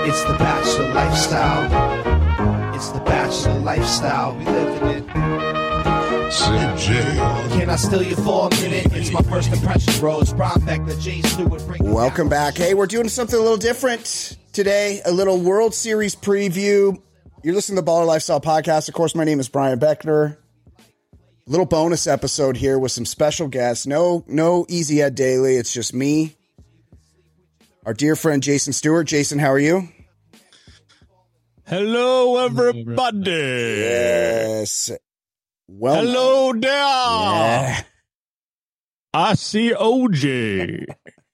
It's the bachelor lifestyle. It's the bachelor lifestyle. We live in it. Sid J. Can I steal you for a minute? It's my first impression, bros. Brian Beckner, Jay Stewart. Welcome back. Hey, we're doing something a little different today. A little World Series preview. You're listening to the Baller Lifestyle Podcast. Of course, my name is Brian Beckner. A little bonus episode here with some special guests. No Easy Ed Daily. It's just me. Our dear friend Jason Stewart. Jason, how are you? Hello, everybody. Yes. Well, hello there. Yeah. I see OJ.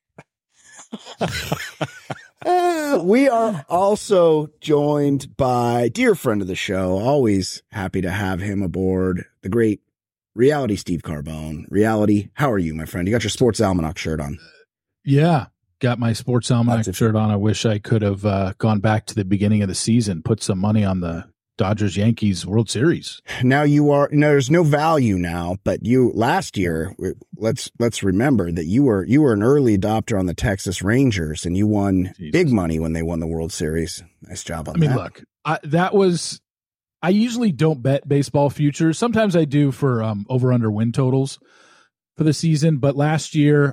We are also joined by dear friend of the show. Always happy to have him aboard. The great Reality Steve Carbone. Reality, how are you, my friend? You got your Sports Almanac shirt on. Yeah, got my Sports Almanac shirt on. I wish I could have gone back to the beginning of the season, put some money on the Dodgers-Yankees World Series. Now there's no value now, but you last year, let's remember that you were an early adopter on the Texas Rangers, and you won big money when they won the World Series. Nice job on that. Look, I usually don't bet baseball futures. Sometimes I do for over-under win totals for the season, but last year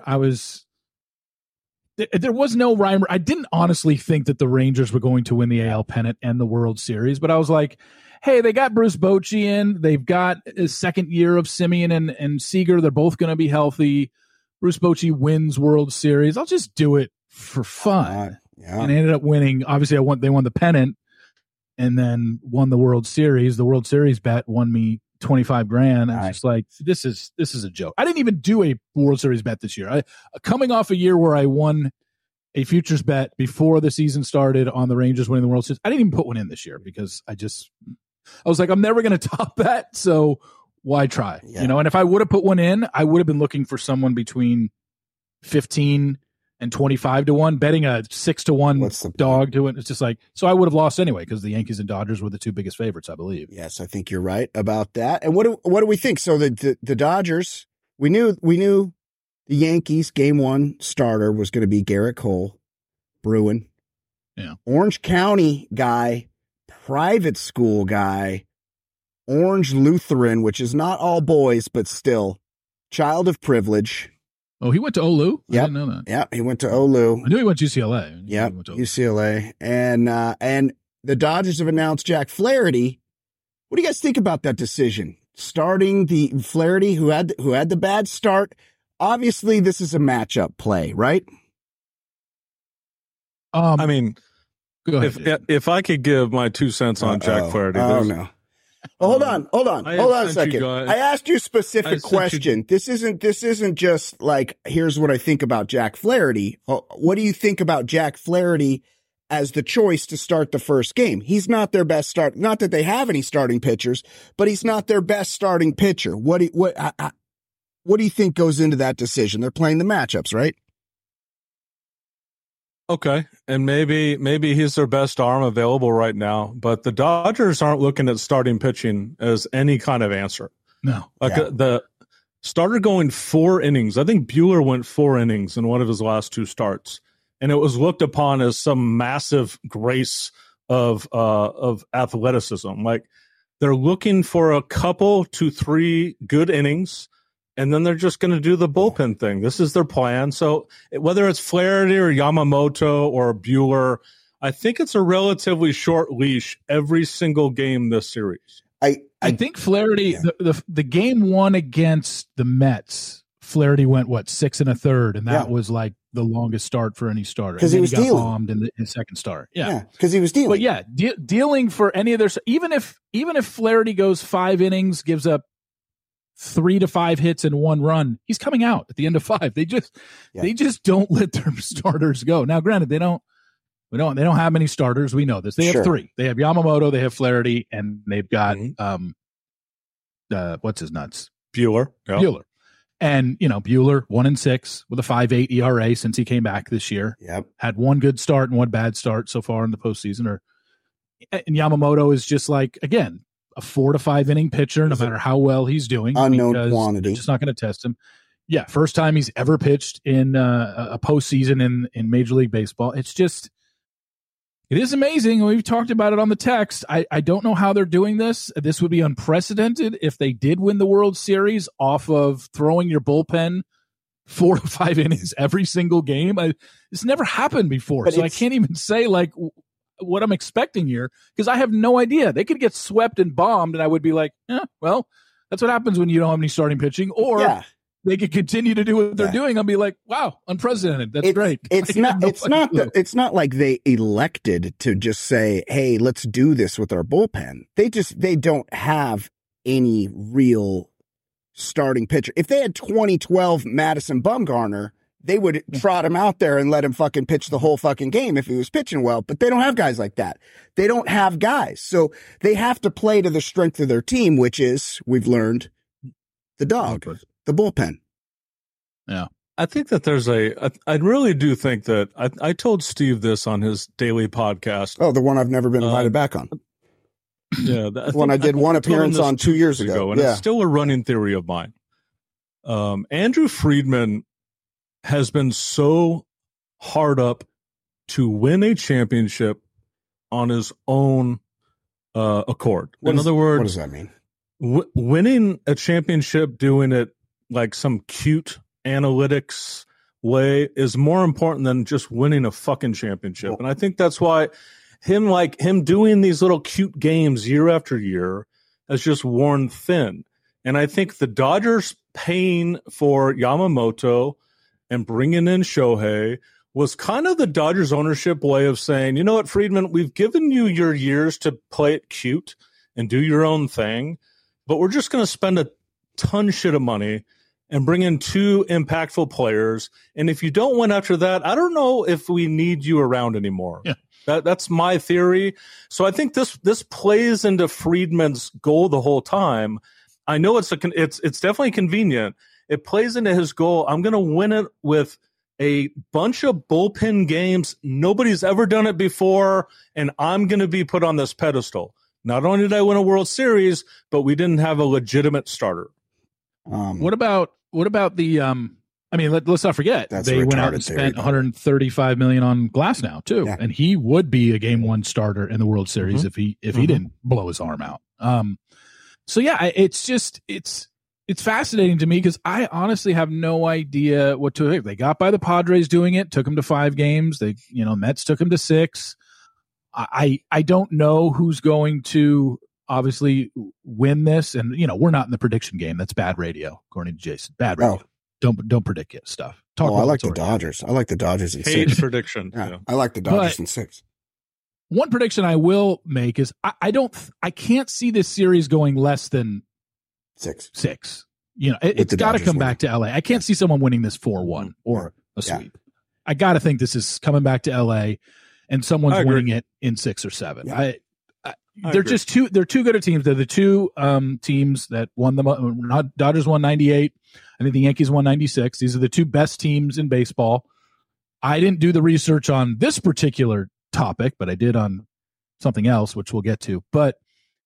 there was no rhyme. I didn't honestly think that the Rangers were going to win the AL pennant and the World Series, but I was like, hey, they got Bruce Bochy in. They've got his second year of Semien and Seager. They're both going to be healthy. Bruce Bochy wins World Series. I'll just do it for fun. Yeah. And I ended up winning. Obviously, they won the pennant and then won the World Series. The World Series bet won me $25,000. I was just like, this is a joke. I didn't even do a World Series bet this year. Coming off a year where I won a futures bet before the season started on the Rangers winning the World Series, I didn't even put one in this year because I was like, I'm never going to top that. So why try? Yeah. And if I would have put one in, I would have been looking for someone between 15 and 25 to 1, betting a 6 to 1 dog to it. It's just like, so I would have lost anyway because the Yankees and Dodgers were the two biggest favorites, I believe. Yes, I think you're right about that. And what do we think? So the Dodgers, we knew the Yankees game one starter was going to be Garrett Cole, Bruin. Yeah. Orange County guy, private school guy, Orange Lutheran, which is not all boys, but still child of privilege. Oh, he went to OLU? Yep. I didn't know that. Yeah, he went to OLU. I knew he went to UCLA. Yeah, UCLA. And the Dodgers have announced Jack Flaherty. What do you guys think about that decision? Starting the Flaherty, who had the bad start. Obviously, this is a matchup play, right? Go ahead. If I could give my 2 cents on Jack Flaherty. Oh, no. Well, hold on a second. I asked you a specific question. This isn't just like, here's what I think about Jack Flaherty. What do you think about Jack Flaherty as the choice to start the first game? He's not their best start. Not that they have any starting pitchers, but he's not their best starting pitcher. What do you think goes into that decision? They're playing the matchups, right? Okay, and maybe he's their best arm available right now, but the Dodgers aren't looking at starting pitching as any kind of answer. No. The starter going 4 innings. I think Buehler went 4 innings in one of his last 2 starts, and it was looked upon as some massive grace of athleticism. Like, they're looking for a couple to 3 good innings, and then they're just going to do the bullpen thing. This is their plan. So whether it's Flaherty or Yamamoto or Buehler, I think it's a relatively short leash every single game this series. I think Flaherty, the game one against the Mets, Flaherty went 6 1/3, and that was like the longest start for any starter because he was got dealing. bombed in the second start. Yeah, because he was dealing. But yeah, dealing for any of their, even if Flaherty goes 5 innings, gives up 3 to 5 hits and 1 run, he's coming out at the end of 5. They just don't let their starters go. Now, granted, they don't have many starters. We know this. They have 3. They have Yamamoto, they have Flaherty, and they've got what's his nuts? Buehler. Yeah. Buehler. And Buehler 1-6 with a 5.8 ERA since he came back this year. Yep. Had 1 good start and 1 bad start so far in the postseason. And Yamamoto is just like, again, a 4 to 5 inning pitcher, no matter how well he's doing. Unknown quantity. They're just not going to test him. Yeah, first time he's ever pitched in a postseason in Major League Baseball. It's just, It is amazing. We've talked about it on the text. I don't know how they're doing this. This would be unprecedented if they did win the World Series off of throwing your bullpen 4 to 5 innings every single game. This never happened before. So I can't even say like what I'm expecting here because I have no idea. They could get swept and bombed and I would be like, well, that's what happens when you don't have any starting pitching. Or they could continue to do what they're doing. I'll be like, wow, unprecedented. That's great. It's not like they elected to just say, hey, let's do this with our bullpen. They don't have any real starting pitcher. If they had 2012 Madison Bumgarner, they would trot him out there and let him fucking pitch the whole fucking game if he was pitching well. But they don't have guys like that. They don't have guys. So they have to play to the strength of their team, which is, we've learned, the dog, the bullpen. Yeah. I think that I really do think that I told Steve this on his daily podcast. Oh, the one I've never been invited back on. Yeah. I did one appearance on 2 years ago. And it's still a running theory of mine. Andrew Friedman has been so hard up to win a championship on his own accord. In other words, what does that mean? Winning a championship, doing it like some cute analytics way is more important than just winning a fucking championship. And I think that's why him doing these little cute games year after year has just worn thin. And I think the Dodgers paying for Yamamoto and bringing in Shohei was kind of the Dodgers ownership way of saying, you know what, Friedman, we've given you your years to play it cute and do your own thing, but we're just going to spend a ton shit of money and bring in 2 impactful players. And if you don't win after that, I don't know if we need you around anymore. Yeah. That's my theory. So I think this plays into Friedman's goal the whole time. I know it's definitely convenient. It plays into his goal. I'm going to win it with a bunch of bullpen games. Nobody's ever done it before, and I'm going to be put on this pedestal. Not only did I win a World Series, but we didn't have a legitimate starter. What about the let's not forget they went out and spent $135 million on Glasnow too, and he would be a Game 1 starter in the World Series if he didn't blow his arm out. It's fascinating to me because I honestly have no idea what to think. They got by the Padres doing it, took them to 5 games. Mets took them to 6. I don't know who's going to obviously win this, and we're not in the prediction game. That's bad radio, according to Jason. Bad radio. Don't predict stuff. I like the Dodgers. I like the Dodgers in 6. Prediction. Yeah. I like the Dodgers in 6. One prediction I will make is I can't see this series going less than 6. It's got to come back to LA. I can't see someone winning this 4-1 or a sweep. I got to think this is coming back to LA, and someone's winning it in 6 or 7. Yeah. They're just two. They're too good a teams. They're the 2 teams that won the Dodgers won 98. I think the Yankees won 96. These are the 2 best teams in baseball. I didn't do the research on this particular topic, but I did on something else, which we'll get to. But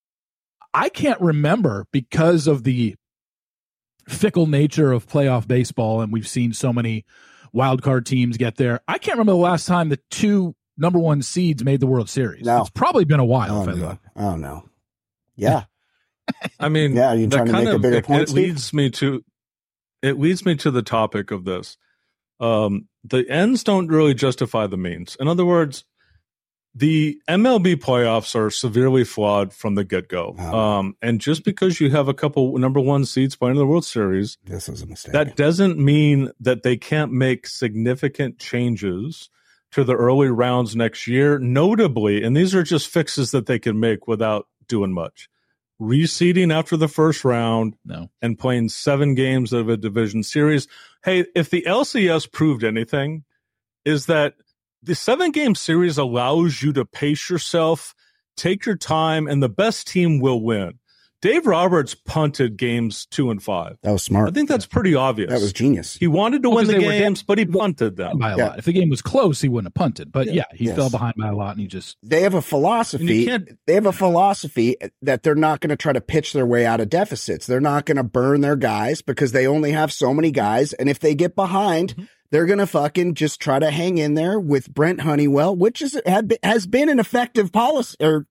I can't remember, because of the fickle nature of playoff baseball, and we've seen so many wild card teams get there. I can't remember the last time the 2 number 1 seeds made the World Series. No. It's probably been a while. Oh no. Yeah. I mean, you're trying to make a bigger point. It leads me to the topic of this. The ends don't really justify the means. In other words, the MLB playoffs are severely flawed from the get-go. And just because you have a couple number 1 seeds playing in the World Series, this was a mistake. That doesn't mean that they can't make significant changes to the early rounds next year, notably, and these are just fixes that they can make without doing much. Reseeding after the first round and playing 7 games of a division series. Hey, if the LCS proved anything, is that the 7-game series allows you to pace yourself, take your time, and the best team will win. Dave Roberts punted games 2 and 5. That was smart. I think that's pretty obvious. That was genius. He wanted to win the games, but he punted them by a lot. If the game was close, he wouldn't have punted. But he fell behind by a lot, and he just. They have a philosophy. They have a philosophy that they're not going to try to pitch their way out of deficits. They're not going to burn their guys because they only have so many guys, and if they get behind, They're going to fucking just try to hang in there with Brent Honeywell, which has been an effective policy, or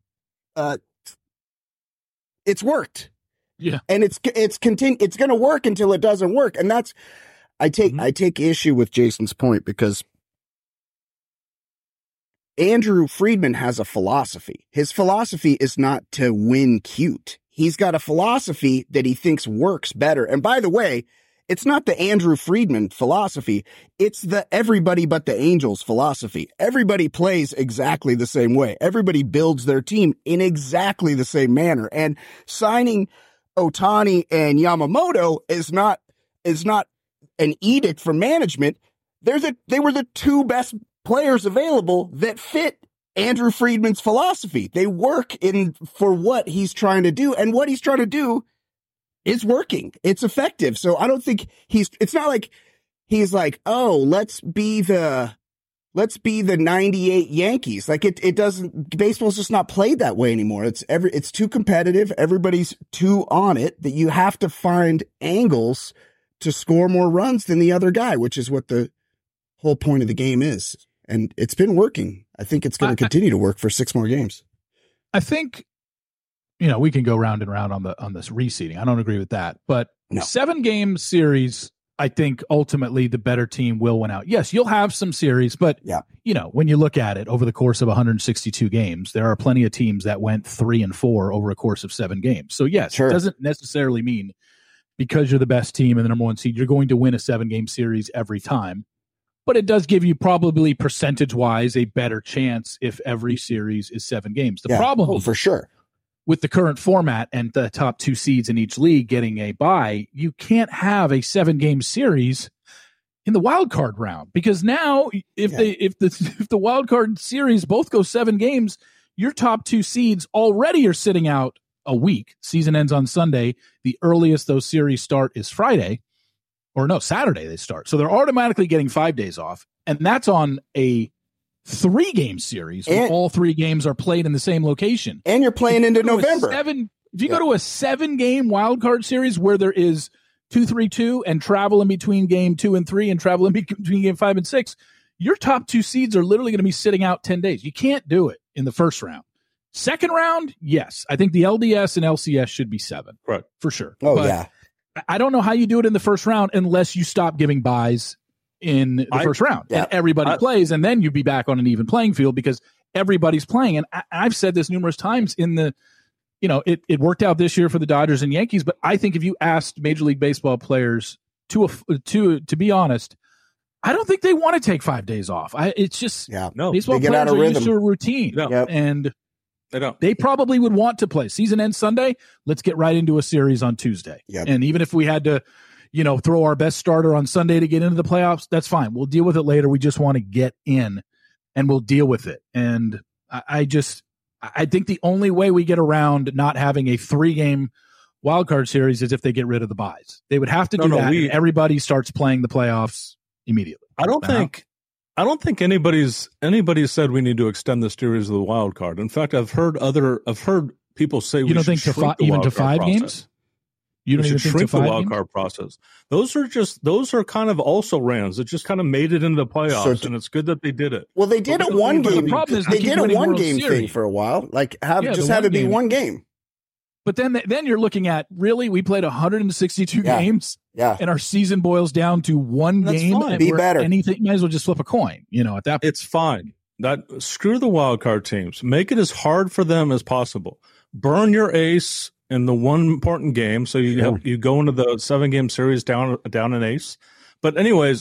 it's worked. Yeah. And it's going to work until it doesn't work. And that's, I take issue with Jason's point, because Andrew Friedman has a philosophy. His philosophy is not to win cute. He's got a philosophy that he thinks works better. And by the way, it's not the Andrew Friedman philosophy. It's the everybody but the Angels philosophy. Everybody plays exactly the same way. Everybody builds their team in exactly the same manner. And signing Ohtani and Yamamoto is not an edict from management. They were the two best players available that fit Andrew Friedman's philosophy. They work for what he's trying to do, and what he's trying to do is working. It's effective. So I don't think it's not like he's like, oh, let's be the 98 Yankees. Like it doesn't, baseball's just not played that way anymore. It's too competitive. Everybody's too on it, that you have to find angles to score more runs than the other guy, which is what the whole point of the game is. And it's been working. I think it's going to continue to work for 6 more games. I think, we can go round and round on this reseeding. I don't agree with that, but 7-game series, I think ultimately the better team will win out. Yes, you'll have some series, but when you look at it over the course of 162 games, there are plenty of teams that went 3-4 over a course of 7 games. So yes, It doesn't necessarily mean because you're the best team and the number 1 seed, you're going to win a 7-game series every time. But it does give you probably percentage-wise a better chance if every series is 7 games. The problem for sure, with the current format and the top 2 seeds in each league getting a bye, you can't have a 7-game series in the wild card round, because now if the wild card series both go 7 games, your top 2 seeds already are sitting out a week. Season ends on Sunday. The earliest those series start is Friday. Or no, Saturday they start. So they're automatically getting 5 days off. And that's on a 3-game series where all 3 games are played in the same location. And you're playing into November. If you go to a 7-game wild card series where there is 2-3-2 and travel in between game 2 and 3 and travel in between game 5 and 6, your top 2 seeds are literally going to be sitting out 10 days. You can't do it in the first round. Second round, yes. I think the LDS and LCS should be 7. Right. For sure. But I don't know how you do it in the first round unless you stop giving buys in the first round and everybody plays, and then you'd be back on an even playing field because everybody's playing. And I've said this numerous times it worked out this year for the Dodgers and Yankees, but I think if you asked Major League Baseball players to be honest, I don't think they want to take 5 days off. It's just baseball players are used to a routine, and they probably would want to play. Season ends Sunday. Let's get right into a series on Tuesday. And even if we had to, throw our best starter on Sunday to get into the playoffs, that's fine. We'll deal with it later. We just want to get in, and we'll deal with it. And I think the only way we get around not having a 3-game wildcard series is if they get rid of the buys. They would have to do that. And everybody starts playing the playoffs immediately. I don't think anybody's said we need to extend the series of the wild card. In fact, I've heard people say we should shrink even to 5 games. You don't even think shrink the wild card process. Those are kind of also rans. It just kind of made it into the playoffs, and it's good that they did it. Well, they did a 1-game. They did a 1-game thing for a while. Like have it be 1 game. But then you're looking at, really, we played 162 games, and our season boils down to 1 game. Fine. Be better. Anything, might as well just flip a coin. At that point. It's fine. Screw the wild card teams. Make it as hard for them as possible. Burn your ace in the one important game, so you go into the 7-game series down an ace. But anyways,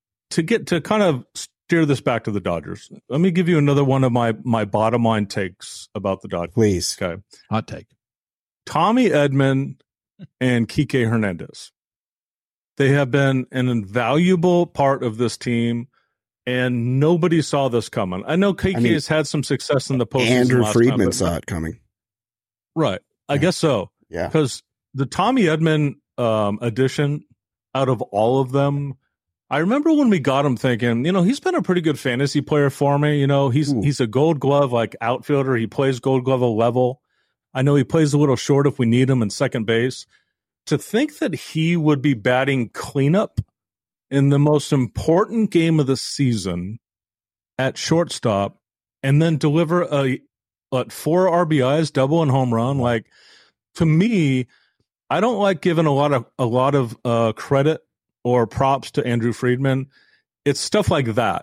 to kind of steer this back to the Dodgers, let me give you another one of my bottom line takes about the Dodgers. Please, okay, hot take. Tommy Edman and Kike Hernandez. They have been an invaluable part of this team, and nobody saw this coming. I know Kike has had some success in the postseason. Andrew Friedman saw it coming. Right. I guess so. Yeah. Because the Tommy Edman addition, out of all of them, I remember when we got him thinking, he's been a pretty good fantasy player for me. He's a Gold Glove like outfielder. He plays Gold Glove level. I know he plays a little short if we need him in second base. To think that he would be batting cleanup in the most important game of the season at shortstop and then deliver 4 RBIs, double and home run. Like, to me, I don't like giving a lot of credit or props to Andrew Friedman. It's stuff like that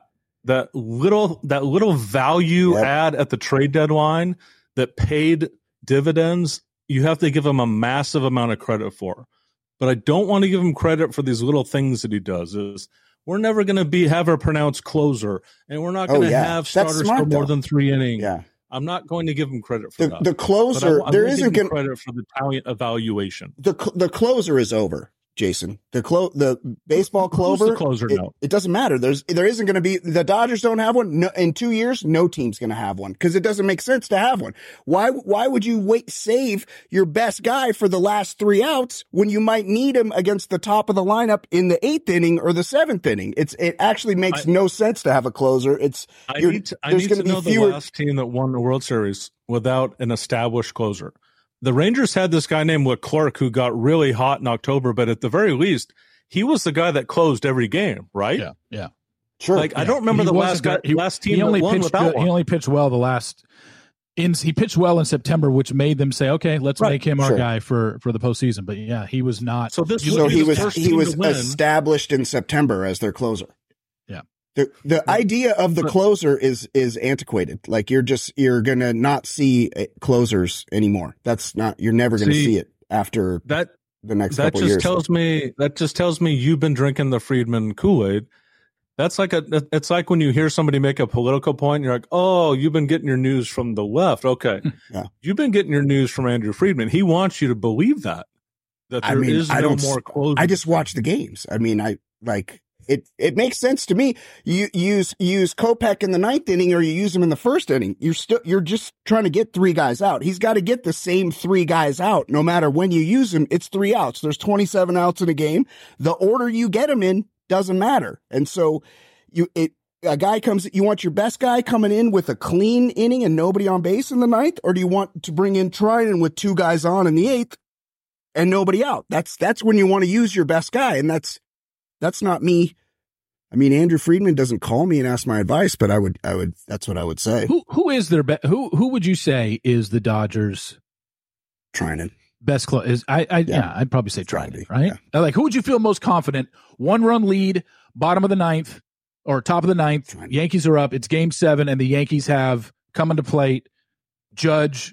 little value add at the trade deadline that paid dividends. You have to give him a massive amount of credit for. But I don't want to give him credit for these little things that he does. Is we're never going to have a pronounced closer, and we're not going to have starters for more than 3 innings. Yeah. I'm not going to give him credit for that. The closer, there isn't going credit for the talent evaluation. The closer is over, Jason. The baseball clover. Who's the closer now? It doesn't matter. There isn't going to be, the Dodgers don't have one. No, in 2 years, no team's going to have one because it doesn't make sense to have one. Why would you save your best guy for the last 3 outs when you might need him against the top of the lineup in the 8th inning or the 7th inning? It actually makes no sense to have a closer. I need to know the last team that won the World Series without an established closer. The Rangers had this guy named Leclerc who got really hot in October, but at the very least, he was the guy that closed every game, right? Yeah. Sure. I don't remember the last team that won without one. He only pitched well he pitched well in September, which made them say, okay, let's make him our guy for the postseason. But yeah, he was not. So he was established in September as their closer. The idea of the closer is antiquated. Like you're going to not see closers anymore. You're never going to see it after the next couple years. That just tells me you've been drinking the Friedman Kool-Aid. It's like when you hear somebody make a political point, you're like, oh, you've been getting your news from the left. Okay. Yeah. You've been getting your news from Andrew Friedman. He wants you to believe that there is no more closers. I just watch the games. I mean, It makes sense to me. You use Kopech in the 9th inning, or you use him in the 1st inning. You're just trying to get 3 guys out. He's got to get the same 3 guys out. No matter when you use him, it's 3 outs. There's 27 outs in a game. The order you get him in doesn't matter. And so a guy comes, you want your best guy coming in with a clean inning and nobody on base in the 9th, or do you want to bring in Treinen with 2 guys on in the 8th and nobody out? That's when you want to use your best guy, and that's not me. I mean, Andrew Friedman doesn't call me and ask my advice, but I would. That's what I would say. Who is their who would you say is the Dodgers' Treinen best close? I'd probably say Treinen, right? Yeah. Like, who would you feel most confident? 1-run lead, bottom of the 9th or top of the 9th. Treinen. Yankees are up. It's Game 7, and the Yankees have coming to plate Judge,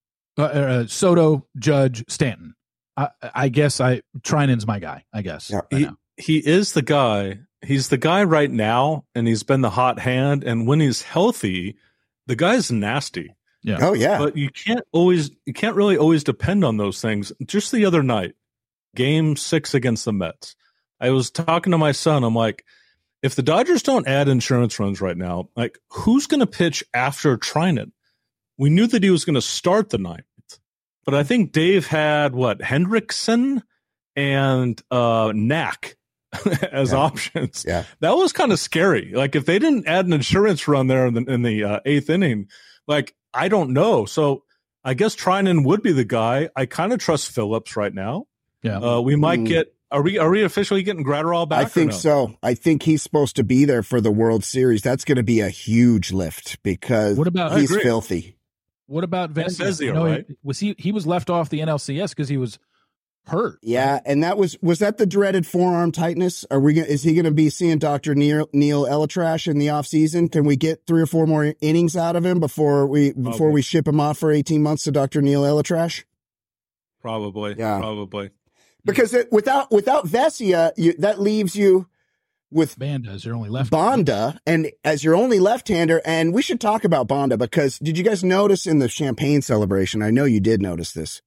Soto, Judge, Stanton. I guess Treinen's my guy. I guess. Yeah. He is the guy. He's the guy right now, and he's been the hot hand. And when he's healthy, the guy's nasty. Yeah. Oh yeah. But you can't really always depend on those things. Just the other night, Game 6 against the Mets, I was talking to my son. I'm like, if the Dodgers don't add insurance runs right now, like, who's going to pitch after Treinen? We knew that he was going to start the 9th, but I think Dave had Hendrickson and Knack as options. Yeah. That was kind of scary. Like, if they didn't add an insurance run there in the 8th inning, like, I don't know. So I guess Treinen would be the guy. I kind of trust Phillips right now. Yeah. We might get, are we officially getting Gratterall back? I think so. I think he's supposed to be there for the World Series. That's going to be a huge lift because he's filthy. What about Vesia, right? He was left off the NLCS because he was hurt. Yeah, and was that the dreaded forearm tightness? Is he going to be seeing Dr. Neil Elatrash in the offseason? Can we get 3 or 4 more innings out of him before we ship him off for 18 months to Dr. Neil Elatrash? Probably. Yeah. Probably. Because without Vesia, that leaves you with Banda as your only left Banda, and as your only left-hander. And we should talk about Banda, because did you guys notice in the champagne celebration? I know you did notice this,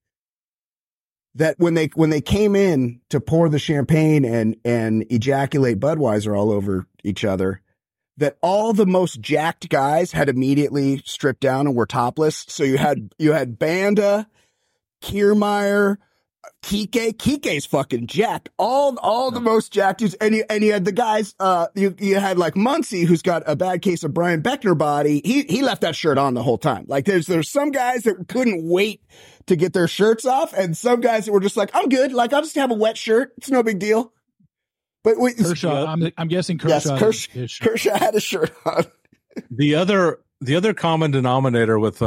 that when they came in to pour the champagne and ejaculate Budweiser all over each other, that all the most jacked guys had immediately stripped down and were topless. So you had Banda, Kiermaier, Kike's fucking jacked. All the most jacked dudes, and you had the guys. You had like Muncy, who's got a bad case of Brian Beckner body. He left that shirt on the whole time. Like there's some guys that couldn't wait to get their shirts off, and some guys that were just like, I'm good. Like, I'll just have a wet shirt. It's no big deal. But wait, Kershaw, I'm guessing Kershaw. Yes, Kershaw had a shirt on. The other common denominator with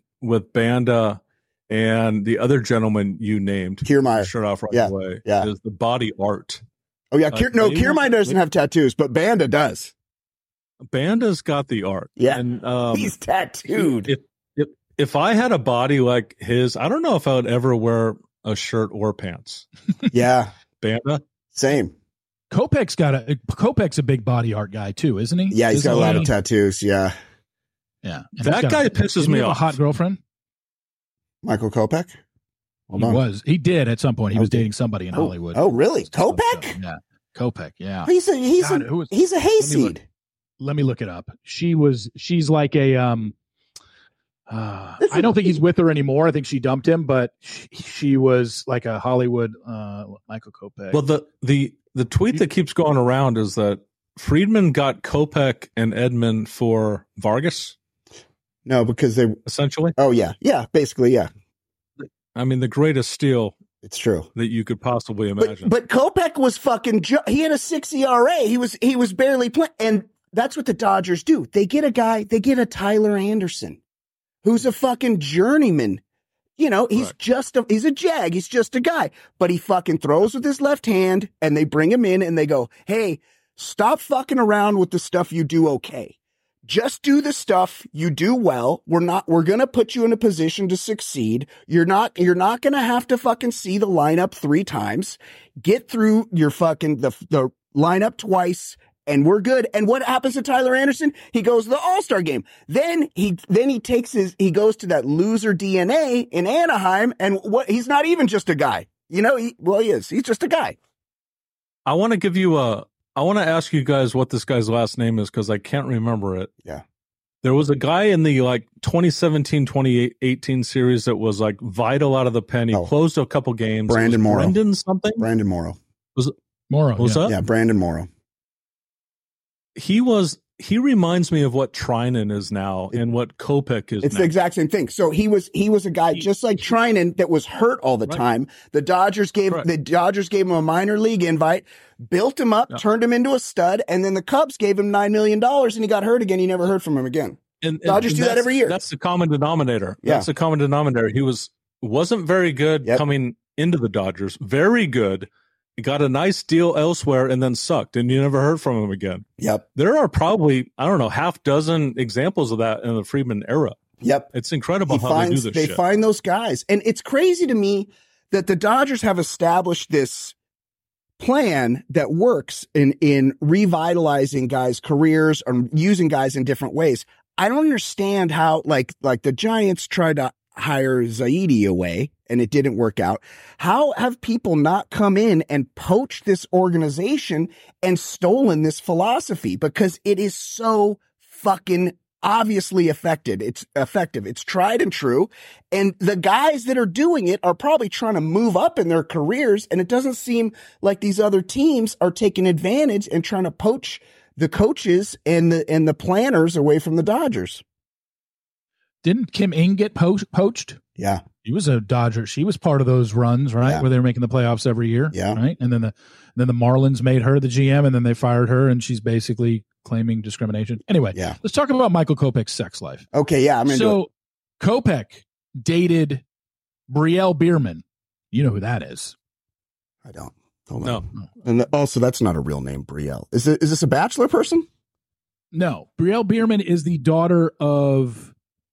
Banda and the other gentleman you named, Kiermaier, shirt off right away, is the body art. Oh yeah, Kiermaier doesn't have tattoos, but Banda does. Banda's got the art. Yeah, and he's tattooed. If I had a body like his, I don't know if I would ever wear a shirt or pants. Yeah, Banda, same. Kopech's a big body art guy too, isn't he? Yeah, he's got a lot of tattoos. Yeah. And that guy pisses me off. A hot girlfriend, Michael Kopech. He did at some point. He was dating somebody in Hollywood. Oh, really? Kopech? Yeah, Kopech. Yeah, he's a hayseed. Let me look it up. She's like a I don't think he's with her anymore. I think she dumped him, but she was like a Hollywood Michael Kopech. Well, the tweet that keeps going around is that Friedman got Kopech and Edman for Vargas. No, because they essentially. Oh yeah, basically, yeah. I mean, the greatest steal. It's true that you could possibly imagine. But Kopech was fucking. He had a 6 ERA. He was barely playing, and that's what the Dodgers do. They get a Tyler Anderson, who's a fucking journeyman. You know, he's he's a jag. He's just a guy, but he fucking throws with his left hand, and they bring him in and they go, "Hey, stop fucking around with the stuff you do okay. Just do the stuff you do well. We're going to put you in a position to succeed. You're not going to have to fucking see the lineup 3 times. Get through your fucking, the lineup twice, and we're good." And what happens to Tyler Anderson? He goes to the All-Star game. Then he goes to that loser DNA in Anaheim, and he's not even just a guy. You know, he is. He's just a guy. I want to ask you guys what this guy's last name is because I can't remember it. Yeah. There was a guy in the 2017-2018 series that was like vital out of the pen. He closed a couple games. Brandon Morrow. Brendan something? Brandon Morrow. Was it Morrow? What's that? Yeah, Brandon Morrow. He reminds me of what Trinan is now and what Kopech is. It's the exact same thing. So he was a guy just like Trinan that was hurt all the time. The Dodgers gave him a minor league invite, built him up, turned him into a stud, and then the Cubs gave him $9 million and he got hurt again. You never heard from him again. And Dodgers do that every year. That's the common denominator. Yeah. That's the common denominator. He wasn't very good coming into the Dodgers. Very good. He got a nice deal elsewhere and then sucked, and you never heard from him again. Yep. There are probably, I don't know, half dozen examples of that in the Friedman era. Yep. It's incredible they do this shit. They find those guys. And it's crazy to me that the Dodgers have established this plan that works in revitalizing guys' careers or using guys in different ways. I don't understand how, like the Giants tried to hire Zaidi away and it didn't work out. How have people not come in and poached this organization and stolen this philosophy? Because it is so fucking obviously effective. It's effective. It's tried and true. And the guys that are doing it are probably trying to move up in their careers. And it doesn't seem like these other teams are taking advantage and trying to poach the coaches and the planners away from the Dodgers. Didn't Kim Ng get poached? Yeah. He was a Dodger. She was part of those runs, right? Yeah. Where they were making the playoffs every year. Yeah. Right. And then the Marlins made her the GM and then they fired her and she's basically claiming discrimination. Anyway, let's talk about Michael Kopech's sex life. Okay. Yeah. Kopech dated Brielle Bierman. You know who that is. I don't. No. And also, that's not a real name, Brielle. Is this a Bachelor person? No. Brielle Bierman is the daughter of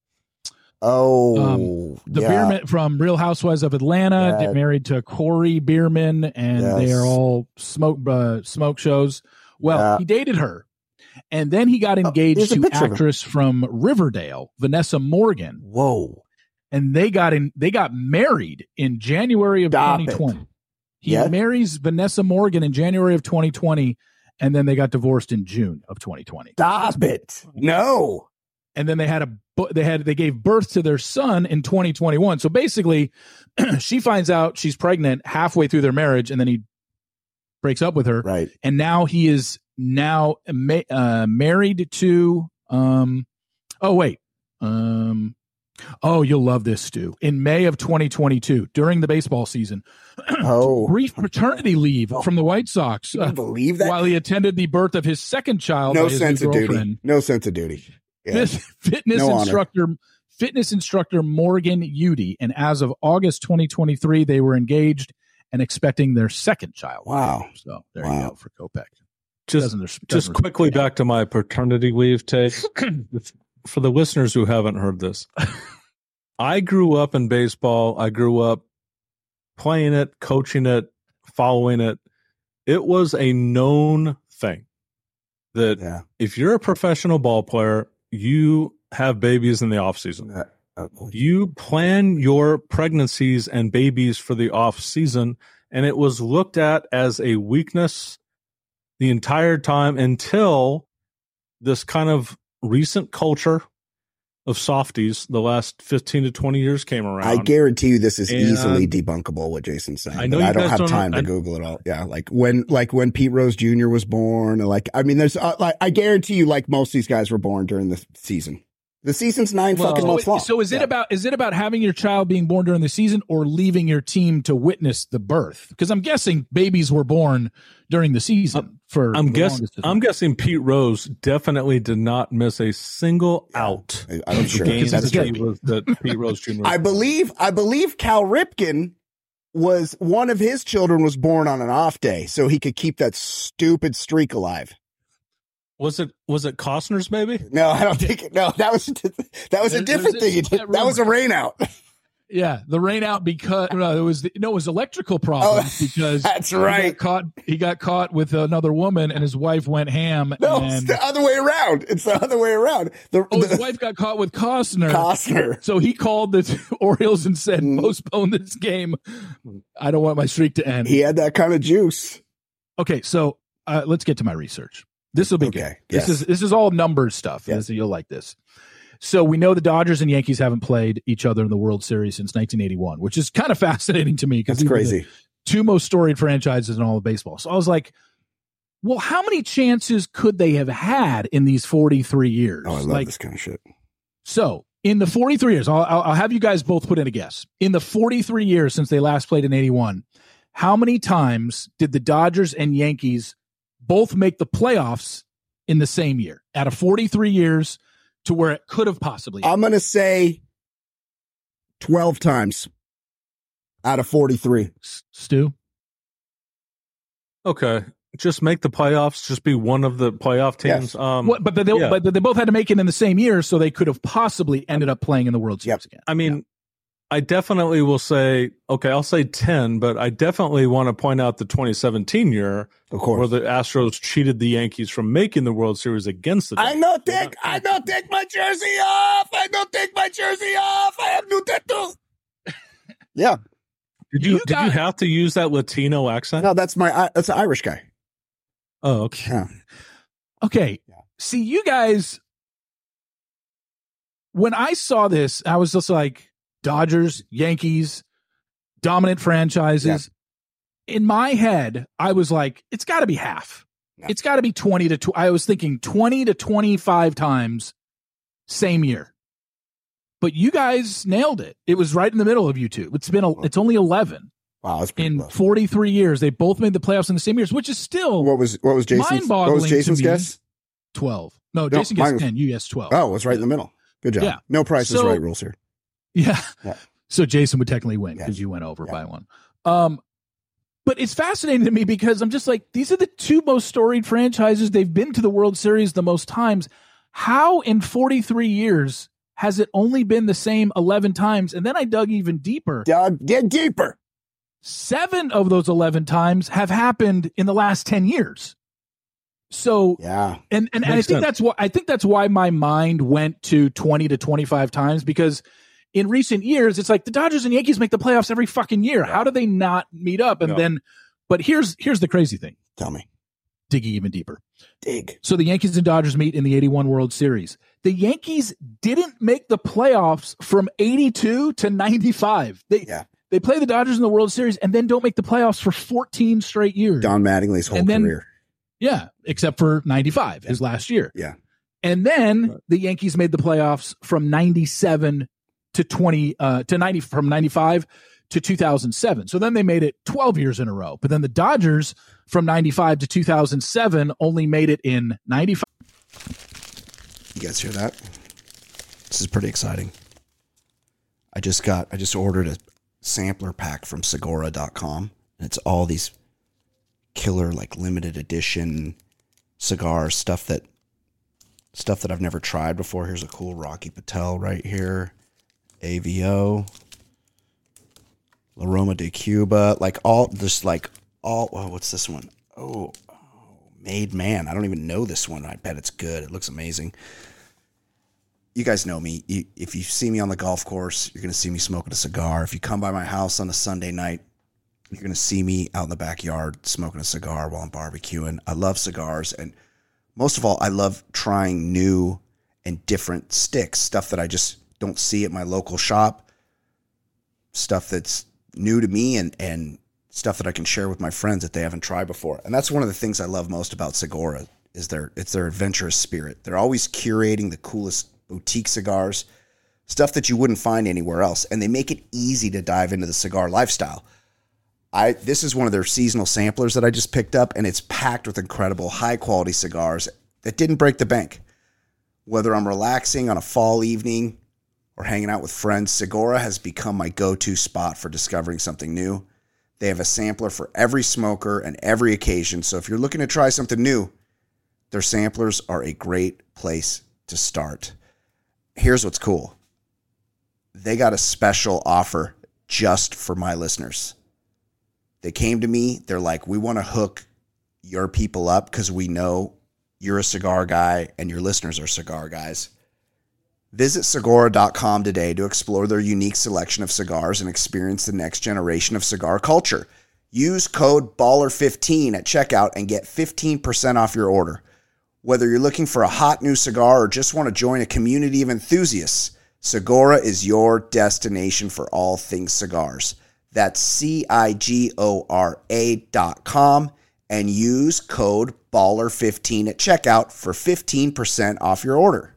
Bierman from Real Housewives of Atlanta, married to Corey Bierman, and they are all smoke shows. Well, he dated her, and then he got engaged to actress from Riverdale, Vanessa Morgan. Whoa! And they got married in January of 2020. He marries Vanessa Morgan in January of 2020, and then they got divorced in June of 2020. Stop it! No. And then they gave birth to their son in 2021. So basically, she finds out she's pregnant halfway through their marriage, and then he breaks up with her. Right. And now he is married to. Oh, you'll love this, Stu. In May of 2022, during the baseball season, brief paternity leave from the White Sox. Can you believe that? While he attended the birth of his second child. No sense of duty. No sense of duty. Yeah. Fitness instructor Morgan Udy. And as of August 2023, they were engaged and expecting their second child. Wow. So there you go for Kopech. Just quickly back to my paternity leave take. For the listeners who haven't heard this, I grew up in baseball. I grew up playing it, coaching it, following it. It was a known thing that if you're a professional ball player, you have babies in the off season. You plan your pregnancies and babies for the off season, and it was looked at as a weakness the entire time until this kind of recent culture of softies the last 15 to 20 years came around. I guarantee you this is easily debunkable, what Jason's saying. I don't have time to Google it all. Yeah, like when Pete Rose Jr. was born, there's I guarantee you most of these guys were born during the season. The season's 9 fucking months long. So is it about having your child being born during the season or leaving your team to witness the birth? Because I'm guessing babies were born during the season. I'm guessing Pete Rose definitely did not miss a single out. I'm sure that Pete Rose Jr. I believe Cal Ripken was one of his children was born on an off day, so he could keep that stupid streak alive. Was it Costner's baby? No, I don't think it. No, that was a different thing. That was a rain out. Yeah, the rain out because it was electrical problems because that's right. He got caught with another woman and his wife went ham. No, it's the other way around. His wife got caught with Costner. So he called the Orioles and said, postpone this game. I don't want my streak to end. He had that kind of juice. Okay, so let's get to my research. This will be good. Yes. This is all numbers stuff. Yes. You'll like this. So we know the Dodgers and Yankees haven't played each other in the World Series since 1981, which is kind of fascinating to me because it's crazy. Two most storied franchises in all of baseball. So I was like, well, how many chances could they have had in these 43 years? Oh, I love this kind of shit. So in the 43 years, I'll have you guys both put in a guess. In the 43 years since they last played in 81, how many times did the Dodgers and Yankees both make the playoffs in the same year out of 43 years to where it could have possibly? I'm going to say 12 times out of 43. Stu? Okay. Just make the playoffs. Just be one of the playoff teams. Yes. But they both had to make it in the same year, so they could have possibly ended up playing in the World Series again. I mean, I definitely will say, okay, I'll say 10, but I definitely want to point out the 2017 year, of course, where the Astros cheated the Yankees from making the World Series against the Dodgers. I don't take my jersey off. I have new tattoo. Yeah. Did you have to use that Latino accent? No, that's an Irish guy. Oh, okay. Yeah. Okay. Yeah. See, you guys, when I saw this, I was just like, Dodgers, Yankees, dominant franchises. Yeah. In my head, I was like, it's got to be half. Yeah. It's got to be 20 to 20. I was thinking 20 to 25 times same year. But you guys nailed it. It was right in the middle of you two. It's only 11. Wow, that's pretty close. 43 years, they both made the playoffs in the same years, which is still what was Jason's? Mind-boggling. What was Jason's guess? 12. No, Jason guessed 10. You guessed 12. Oh, it was right in the middle. Good job. Yeah. No Price is Right rules here. Yeah. So Jason would technically win because you went over by one. But it's fascinating to me because I'm just like, these are the two most storied franchises. They've been to the World Series the most times. How in 43 years has it only been the same 11 times? And then I dug even deeper. Get deeper. 7 of those 11 times have happened in the last 10 years. So and I think that's why my mind went to 20 to 25 times, because in recent years it's like the Dodgers and Yankees make the playoffs every fucking year. How do they not meet up? And then, but here's the crazy thing. Tell me. Digging even deeper. Dig. So the Yankees and Dodgers meet in the 81 World Series. The Yankees didn't make the playoffs from 82 to 95. They play the Dodgers in the World Series and then don't make the playoffs for 14 straight years. Don Mattingly's whole career. Yeah, except for 95, his last year. Yeah. And then the Yankees made the playoffs from 97 from 95 to 2007. So then they made it 12 years in a row. But then the Dodgers from 95 to 2007 only made it in 95. You guys hear that? This is pretty exciting. I just ordered a sampler pack from Segura.com. And it's all these killer, like, limited edition cigars, stuff that I've never tried before. Here's a cool Rocky Patel right here. AVO. La Roma de Cuba. What's this one? Oh, Made Man. I don't even know this one. I bet it's good. It looks amazing. You guys know me. If you see me on the golf course, you're going to see me smoking a cigar. If you come by my house on a Sunday night, you're going to see me out in the backyard smoking a cigar while I'm barbecuing. I love cigars. And most of all, I love trying new and different sticks, stuff that I just don't see at my local shop, stuff that's new to me, and stuff that I can share with my friends that they haven't tried before. And that's one of the things I love most about Segura is it's their adventurous spirit. They're always curating the coolest boutique cigars, stuff that you wouldn't find anywhere else. And they make it easy to dive into the cigar lifestyle. This is one of their seasonal samplers that I just picked up, and it's packed with incredible high-quality cigars that didn't break the bank. Whether I'm relaxing on a fall evening or hanging out with friends, Segura has become my go-to spot for discovering something new. They have a sampler for every smoker and every occasion, so if you're looking to try something new, their samplers are a great place to start. Here's what's cool. They got a special offer just for my listeners. They came to me. They're like, we want to hook your people up because we know you're a cigar guy and your listeners are cigar guys. Visit Segura.com today to explore their unique selection of cigars and experience the next generation of cigar culture. Use code BALLER15 at checkout and get 15% off your order. Whether you're looking for a hot new cigar or just want to join a community of enthusiasts, Segura is your destination for all things cigars. That's Sigora.com and use code BALLER15 at checkout for 15% off your order.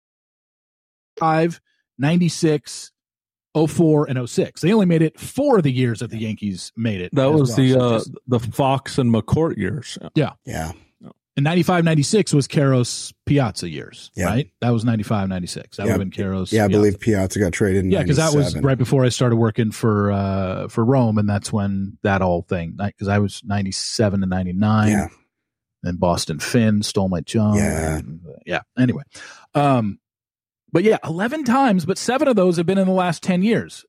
96, 04, and 06. They only made it 4 of the years that the Yankees made it. That was the Fox and McCourt years. Yeah. Yeah. And 95, 96 was Queiroz Piazza years, yeah. Right? That was 95, 96. That would have been Queiroz. Yeah, I believe Piazza got traded in 97. Because that was right before I started working for Rome, and that's when that whole thing, because I was 97 to 99. Yeah. Then Boston Finn stole my job. Yeah. Anyway. But yeah, 11 times, but 7 of those have been in the last 10 years.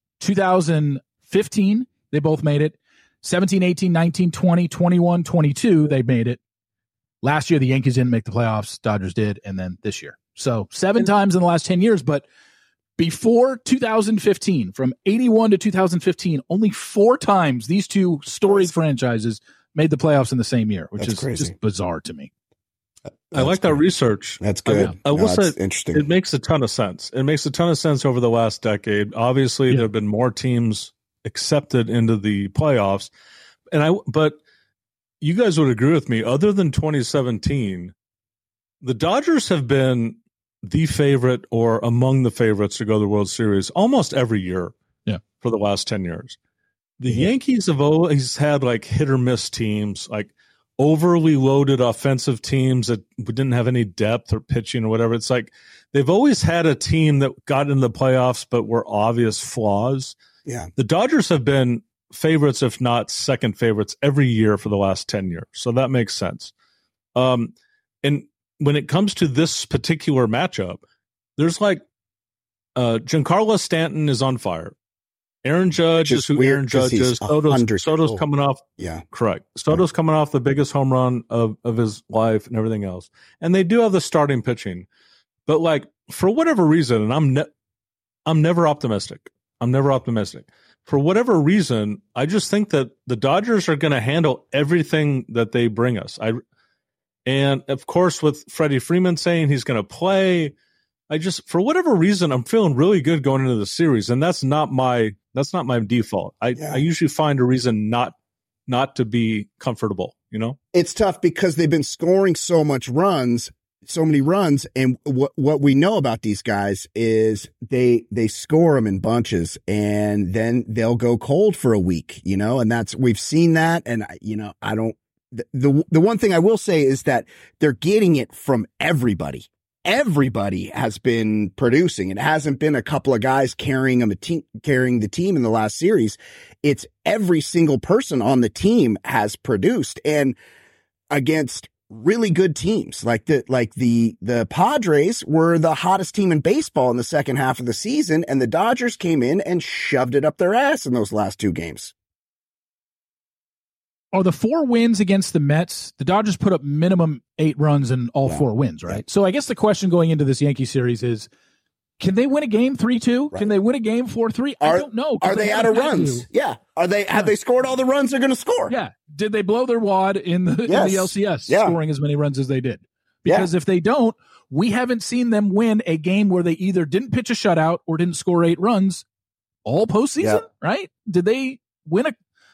2015, they both made it. 17, 18, 19, 20, 21, 22, they made it. Last year, the Yankees didn't make the playoffs. Dodgers did. And then this year. So 7 times in the last 10 years. But before 2015, from 81 to 2015, only 4 times these two storied franchises made the playoffs in the same year, which is crazy. Just bizarre to me. I like that research. That's good. I will say interesting. It makes a ton of sense. It makes a ton of sense over the last decade. Obviously, there have been more teams accepted into the playoffs. But you guys would agree with me, other than 2017, the Dodgers have been the favorite or among the favorites to go to the World Series almost every year for the last 10 years. The Yankees have always had like hit or miss teams, like overly loaded offensive teams that didn't have any depth or pitching or whatever. It's like they've always had a team that got into the playoffs but were obvious flaws. Yeah. The Dodgers have been favorites, if not second favorites, every year for the last 10 years. So that makes sense. And when it comes to this particular matchup, there's like Giancarlo Stanton is on fire. Aaron Judge is who Aaron Judge is. Soto's coming off. Yeah. Correct. Soto's coming off the biggest home run of his life and everything else. And they do have the starting pitching. But like, for whatever reason, and I'm never optimistic. For whatever reason, I just think that the Dodgers are going to handle everything that they bring us. And of course, with Freddie Freeman saying he's going to play, for whatever reason, I'm feeling really good going into the series. And that's not my default. I usually find a reason not to be comfortable, you know? It's tough because they've been scoring so much runs. so many runs. And what we know about these guys is they score them in bunches and then they'll go cold for a week, you know, and we've seen that. And, you know, the one thing I will say is that they're getting it from everybody. Everybody has been producing. It hasn't been a couple of guys carrying the team in the last series. It's every single person on the team has produced, and against really good teams like the Padres were the hottest team in baseball in the second half of the season, and the Dodgers came in and shoved it up their ass in those last two games. Are the 4 wins against the Mets, the Dodgers put up minimum 8 runs in all 4 wins, right? Yeah. So I guess the question going into this Yankee series is, can they win a game 3-2? Right. Can they win a game 4-3? I don't know. Are they out of runs? Yeah. Have they scored all the runs they're going to score? Yeah. Did they blow their wad in the LCS, scoring as many runs as they did? Because if they don't, we haven't seen them win a game where they either didn't pitch a shutout or didn't score 8 runs all postseason, right? Did they win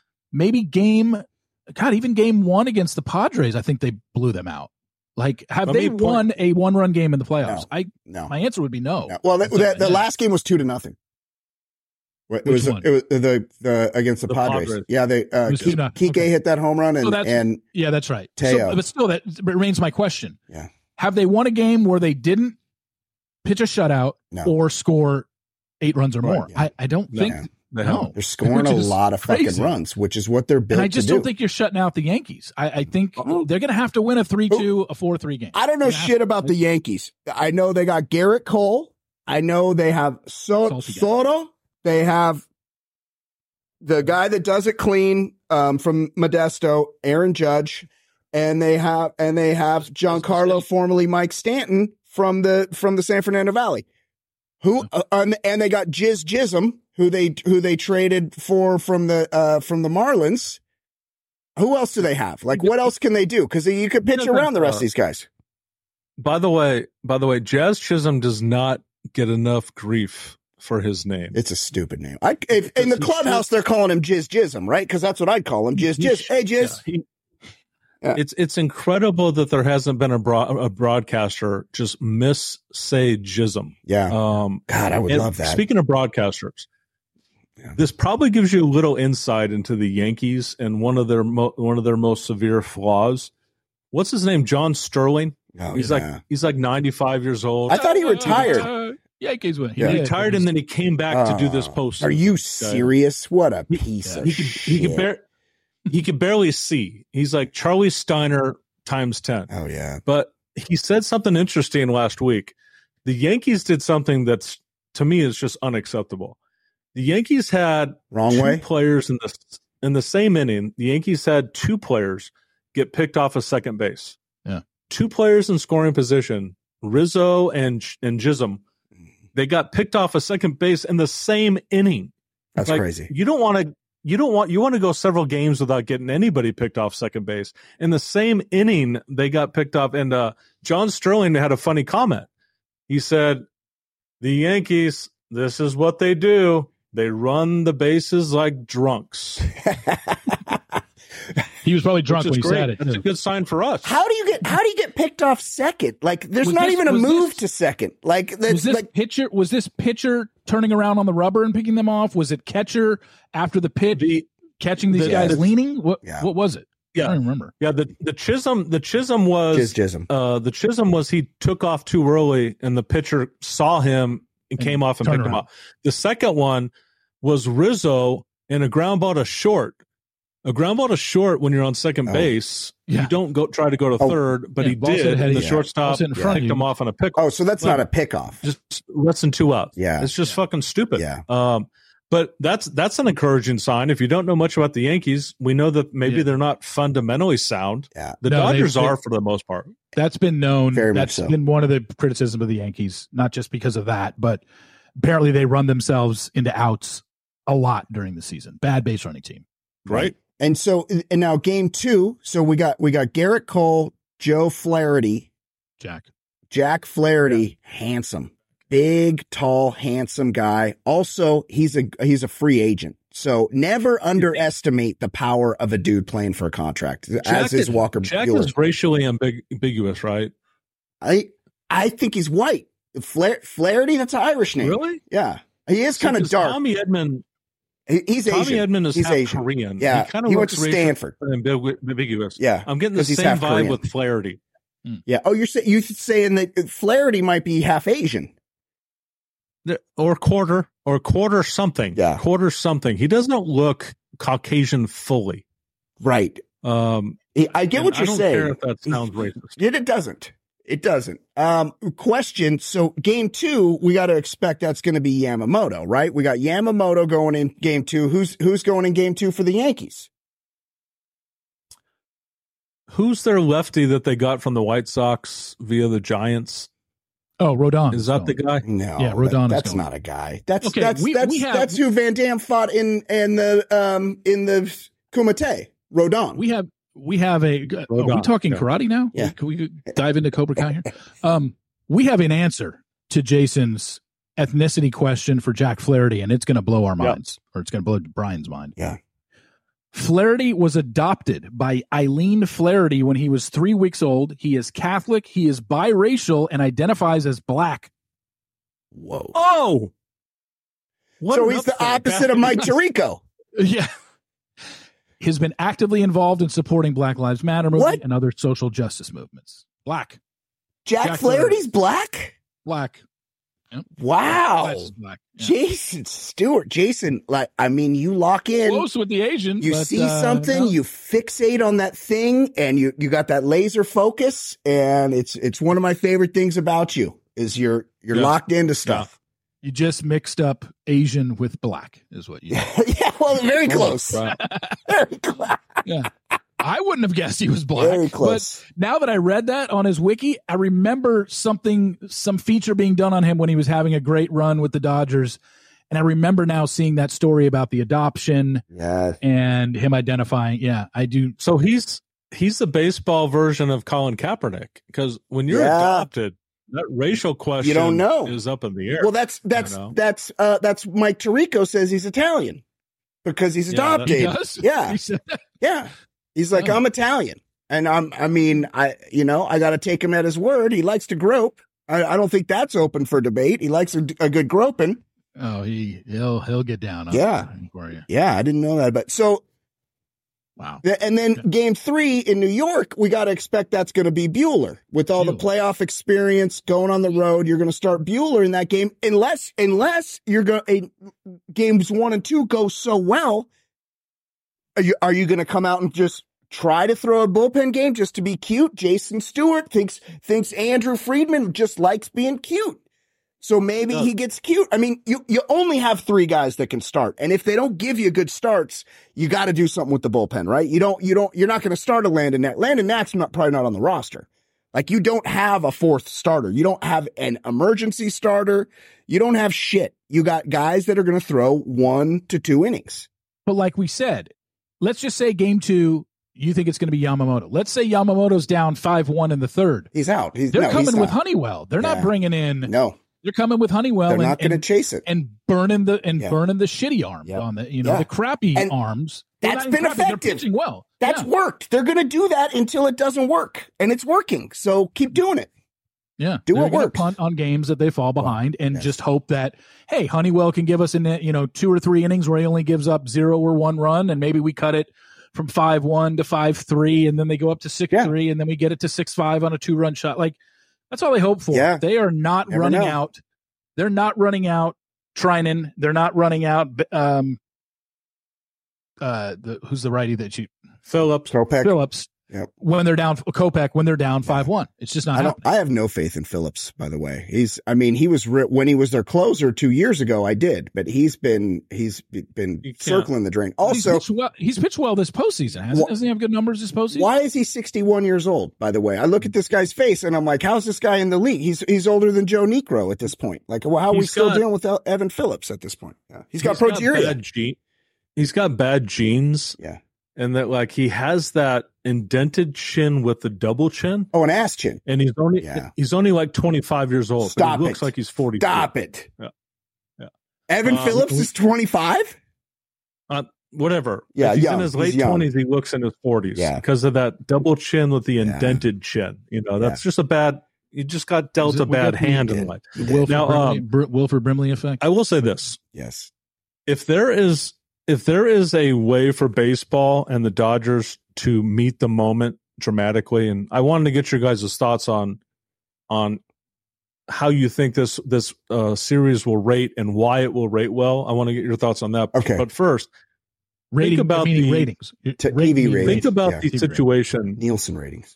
even game 1 against the Padres, I think they blew them out. Like, have they won a 1-run game in the playoffs? No. My answer would be no. Well, the last game was 2-0. It was the against the Padres. Yeah, Kike hit that home run, and that's right. Teo. But still, that remains my question. Yeah, have they won a game where they didn't pitch a shutout or score 8 runs or more? Yeah. I don't think. No, they're scoring a lot of fucking runs, which is what they're built to do. And I just don't think you're shutting out the Yankees. I think they're going to have to win a 3-2, a 4-3 game. I don't know shit about the Yankees. I know they got Garrett Cole. I know they have Soto. They have the guy that does it clean from Modesto, Aaron Judge, and they have Giancarlo, formerly Mike Stanton from the San Fernando Valley. And they got Jism, who they traded from the Marlins. Who else do they have? Like, what else can they do? Because you could pitch around the rest of these guys. By the way, Jazz Chisholm does not get enough grief for his name. It's a stupid name. In the clubhouse, they're calling him Jism, right? Because that's what I'd call him. Jiz. Hey, Jiz. Yeah. It's incredible that there hasn't been a broadcaster just say Jism. Yeah. God, I would love that. Speaking of broadcasters, this probably gives you a little insight into the Yankees and one of their most severe flaws. What's his name? John Sterling. Oh, he's like 95 years old. I thought he retired. Yankees win. He retired and then he came back to do this post. Are you serious? What a piece of shit. He could barely see. He's like Charlie Steiner times 10. Oh, yeah. But he said something interesting last week. The Yankees did something that's, to me, is just unacceptable. The Yankees had two players in the same inning. The Yankees had 2 players get picked off of second base. Yeah. 2 players in scoring position, Rizzo and Jism. They got picked off of second base in the same inning. That's crazy. You want to go several games without getting anybody picked off second base. In the same inning, they got picked off. And John Sterling had a funny comment. He said, the Yankees, this is what they do. They run the bases like drunks. He was probably drunk when he said it. That's a good sign for us. How do you get picked off second? Like, there's not even a move to second. Like, was this pitcher turning around on the rubber and picking them off? Was it catcher after the pitch catching these guys leaning? What was it? Yeah. I don't remember. Yeah, the Chisholm was he took off too early and the pitcher saw him and came off and picked him up. The second one was Rizzo and a ground ball to short. A ground ball to short when you're on second base, you don't try to go to third, but he did, and the shortstop picked him off on a pick. Oh, so that's not a pickoff. Just less than 2 outs. Yeah. It's just fucking stupid. Yeah. But that's an encouraging sign. If you don't know much about the Yankees, we know that maybe they're not fundamentally sound. Yeah. The Dodgers are for the most part. That's been known. That's been one of the criticism of the Yankees, not just because of that, but apparently they run themselves into outs a lot during the season. Bad base running team. Right. And now game 2. So we got Garrett Cole, Joe Flaherty, Jack Flaherty, handsome, big, tall, handsome guy. Also, he's a free agent. So never underestimate the power of a dude playing for a contract. As is Walker. Jack is racially ambiguous, right? I think he's white. Flaherty, that's an Irish name. Really? Yeah. He is kind of dark. Tommy Edman. He's Asian. Tommy Edman is half Asian. Korean. Yeah. He went to Stanford. Ambiguous. Yeah. I'm getting the same vibe with Flaherty. Yeah. Oh, you're saying that Flaherty might be half Asian. Or quarter something. Yeah. Quarter something. He doesn't look Caucasian fully. Right. I get what you're saying. I don't care if that sounds racist. It doesn't. It doesn't. Question. So game 2, we got to expect that's going to be Yamamoto, right? We got Yamamoto going in game 2. Who's going in game 2 for the Yankees? Who's their lefty that they got from the White Sox via the Giants? Oh, Rodon. Is that the guy? No, yeah, Rodon. That's not a guy. That's okay, that's who Van Dam fought in the Kumite. Rodon. We have a. Are we talking karate now? Yeah. Can we dive into Cobra Kai here? We have an answer to Jason's ethnicity question for Jack Flaherty, and it's going to blow our minds, or it's going to blow Brian's mind. Yeah. Flaherty was adopted by Eileen Flaherty when he was 3 weeks old. He is Catholic. He is biracial and identifies as black. Whoa. Oh. So he's the opposite of Mike Tirico. Yeah. Has been actively involved in supporting Black Lives Matter movement and other social justice movements. Black. Jack Flaherty's black? Black. Yep. Wow. Black. Yeah. Jason Stewart. Jason, you lock in. Close with the Asians. You see something, you fixate on that thing, and you got that laser focus, and it's one of my favorite things about you is you're locked into stuff. You just mixed up Asian with black is what you did. Yeah, well, very close. Very close. Yeah. I wouldn't have guessed he was black. Very close. But now that I read that on his wiki, I remember some feature being done on him when he was having a great run with the Dodgers. And I remember now seeing that story about the adoption and him identifying. Yeah, I do. So he's the baseball version of Colin Kaepernick, because when you're adopted, that racial question you don't know is up in the air. Well, that's Mike Tirico says he's Italian because he's adopted. He does? Yeah. Yeah. He's like, I'm Italian. And I got to take him at his word. He likes to grope. I don't think that's open for debate. He likes a good groping. Oh, he'll get down. For you. Yeah. I didn't know that. But so, wow. And then game 3 in New York, we got to expect that's going to be Buehler with all the playoff experience going on the road. You're going to start Buehler in that game unless you're going games 1 and 2 go so well. Are you going to come out and just try to throw a bullpen game just to be cute? Jason Stewart thinks Andrew Friedman just likes being cute. So maybe he gets cute. I mean, you only have 3 guys that can start. And if they don't give you good starts, you got to do something with the bullpen, right? You're not going to start a Landon Knack. Landon Knack's probably not on the roster. Like, you don't have a 4th starter. You don't have an emergency starter. You don't have shit. You got guys that are going to throw 1 to 2 innings. But like we said, let's just say game 2, you think it's going to be Yamamoto. Let's say Yamamoto's down 5-1 in the 3rd. He's out. They're coming with Honeywell. They're not bringing in. No. They're coming with Honeywell. They're not going to chase it and burning the shitty arms on the the crappy arms. That's been effective. They're pitching well. That's worked. They're going to do that until it doesn't work, and it's working. So keep doing it. Yeah, do what works. Punt on games that they fall behind, and just hope that Honeywell can give us in 2 or 3 innings where he only gives up 0 or 1 run, and maybe we cut it from 5-1 to 5-3, and then they go up to 6-3, and then we get it to 6-5 on a 2-run shot. Like, that's all they hope for. Yeah. They are not running out. They're not running out Treinen. They're not running out who's the righty that you Phillips. Yep. When they're down Kopech, when they're down 5-1. It's just not happening. I have no faith in Phillips, by the way. He was when he was their closer 2 years ago, I did, but he's been circling the drain. Also, he's pitched well this postseason, hasn't he have good numbers this postseason? Why is he 61 years old, by the way? I look at this guy's face and I'm like, how's this guy in the league? He's older than Joe Niekro at this point. Like, how are we still dealing with Evan Phillips at this point? Yeah. He's got progeria. He's got bad genes. Yeah. And that, he has that indented chin with the double chin. Oh, an ass chin. And he's only like 25 years old. Stop he looks like he's 40. Stop it. Yeah. Evan Phillips is 25? Whatever. Yeah, he's in his late 20s. He looks in his 40s. Yeah. Because of that double chin with the indented chin. That's just a bad You just got dealt a bad hand in life. Wilford Brimley effect. I will say this. Yes. If there is a way for baseball and the Dodgers to meet the moment dramatically, and I wanted to get your guys' thoughts on how you think this series will rate and why it will rate well. I want to get your thoughts on that. Okay. But first, think about the ratings. TV ratings. Think about the situation. Nielsen ratings.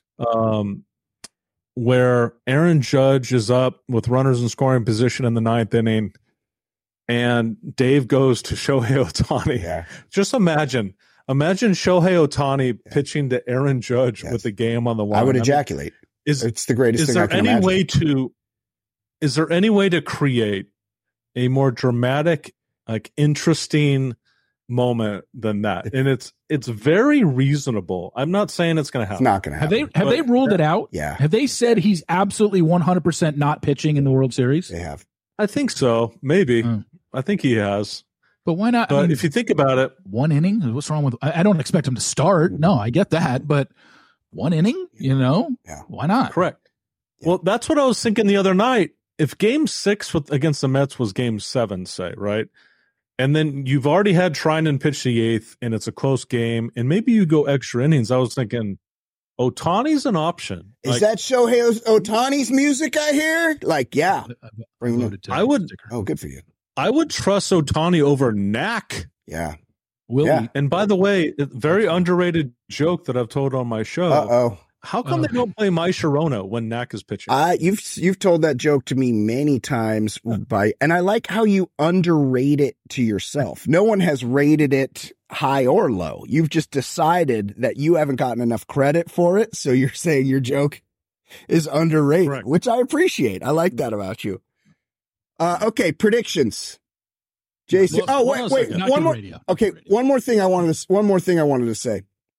Where Aaron Judge is up with runners in scoring position in the 9th inning, and Dave goes to Shohei Ohtani. Yeah. Just imagine Shohei Ohtani pitching to Aaron Judge with the game on the line. I would ejaculate. It's the greatest thing I can imagine. Is there any way to create a more dramatic, like interesting moment than that? And it's very reasonable. I'm not saying it's going to happen. It's not going to happen. Have they ruled it out? Yeah. Have they said he's absolutely 100% not pitching in the World Series? They have. I think so. Maybe. I think he has. But why not? But if you think about it, 1 inning. What's wrong with? I don't expect him to start. No, I get that. But 1 inning, Yeah. Why not? Correct. Yeah. Well, that's what I was thinking the other night. If Game 6 against the Mets was Game 7, say, right? And then you've already had Trinan pitch the 8th, and it's a close game, and maybe you go extra innings. I was thinking, Ohtani's an option. Is that Shohei Ohtani's music I hear? Like, yeah. I would. Oh, good for you. I would trust Ohtani over Knack. Yeah. Willie. And by the way, very underrated joke that I've told on my show. Uh-oh. How come they don't play Mai Sharona when Knack is pitching? You've told that joke to me many times, and I like how you underrate it to yourself. No one has rated it high or low. You've just decided that you haven't gotten enough credit for it, so you're saying your joke is underrated, correct, which I appreciate. I like that about you. Okay, predictions. Jason. Wait. One more. Okay, one more thing I wanted to say.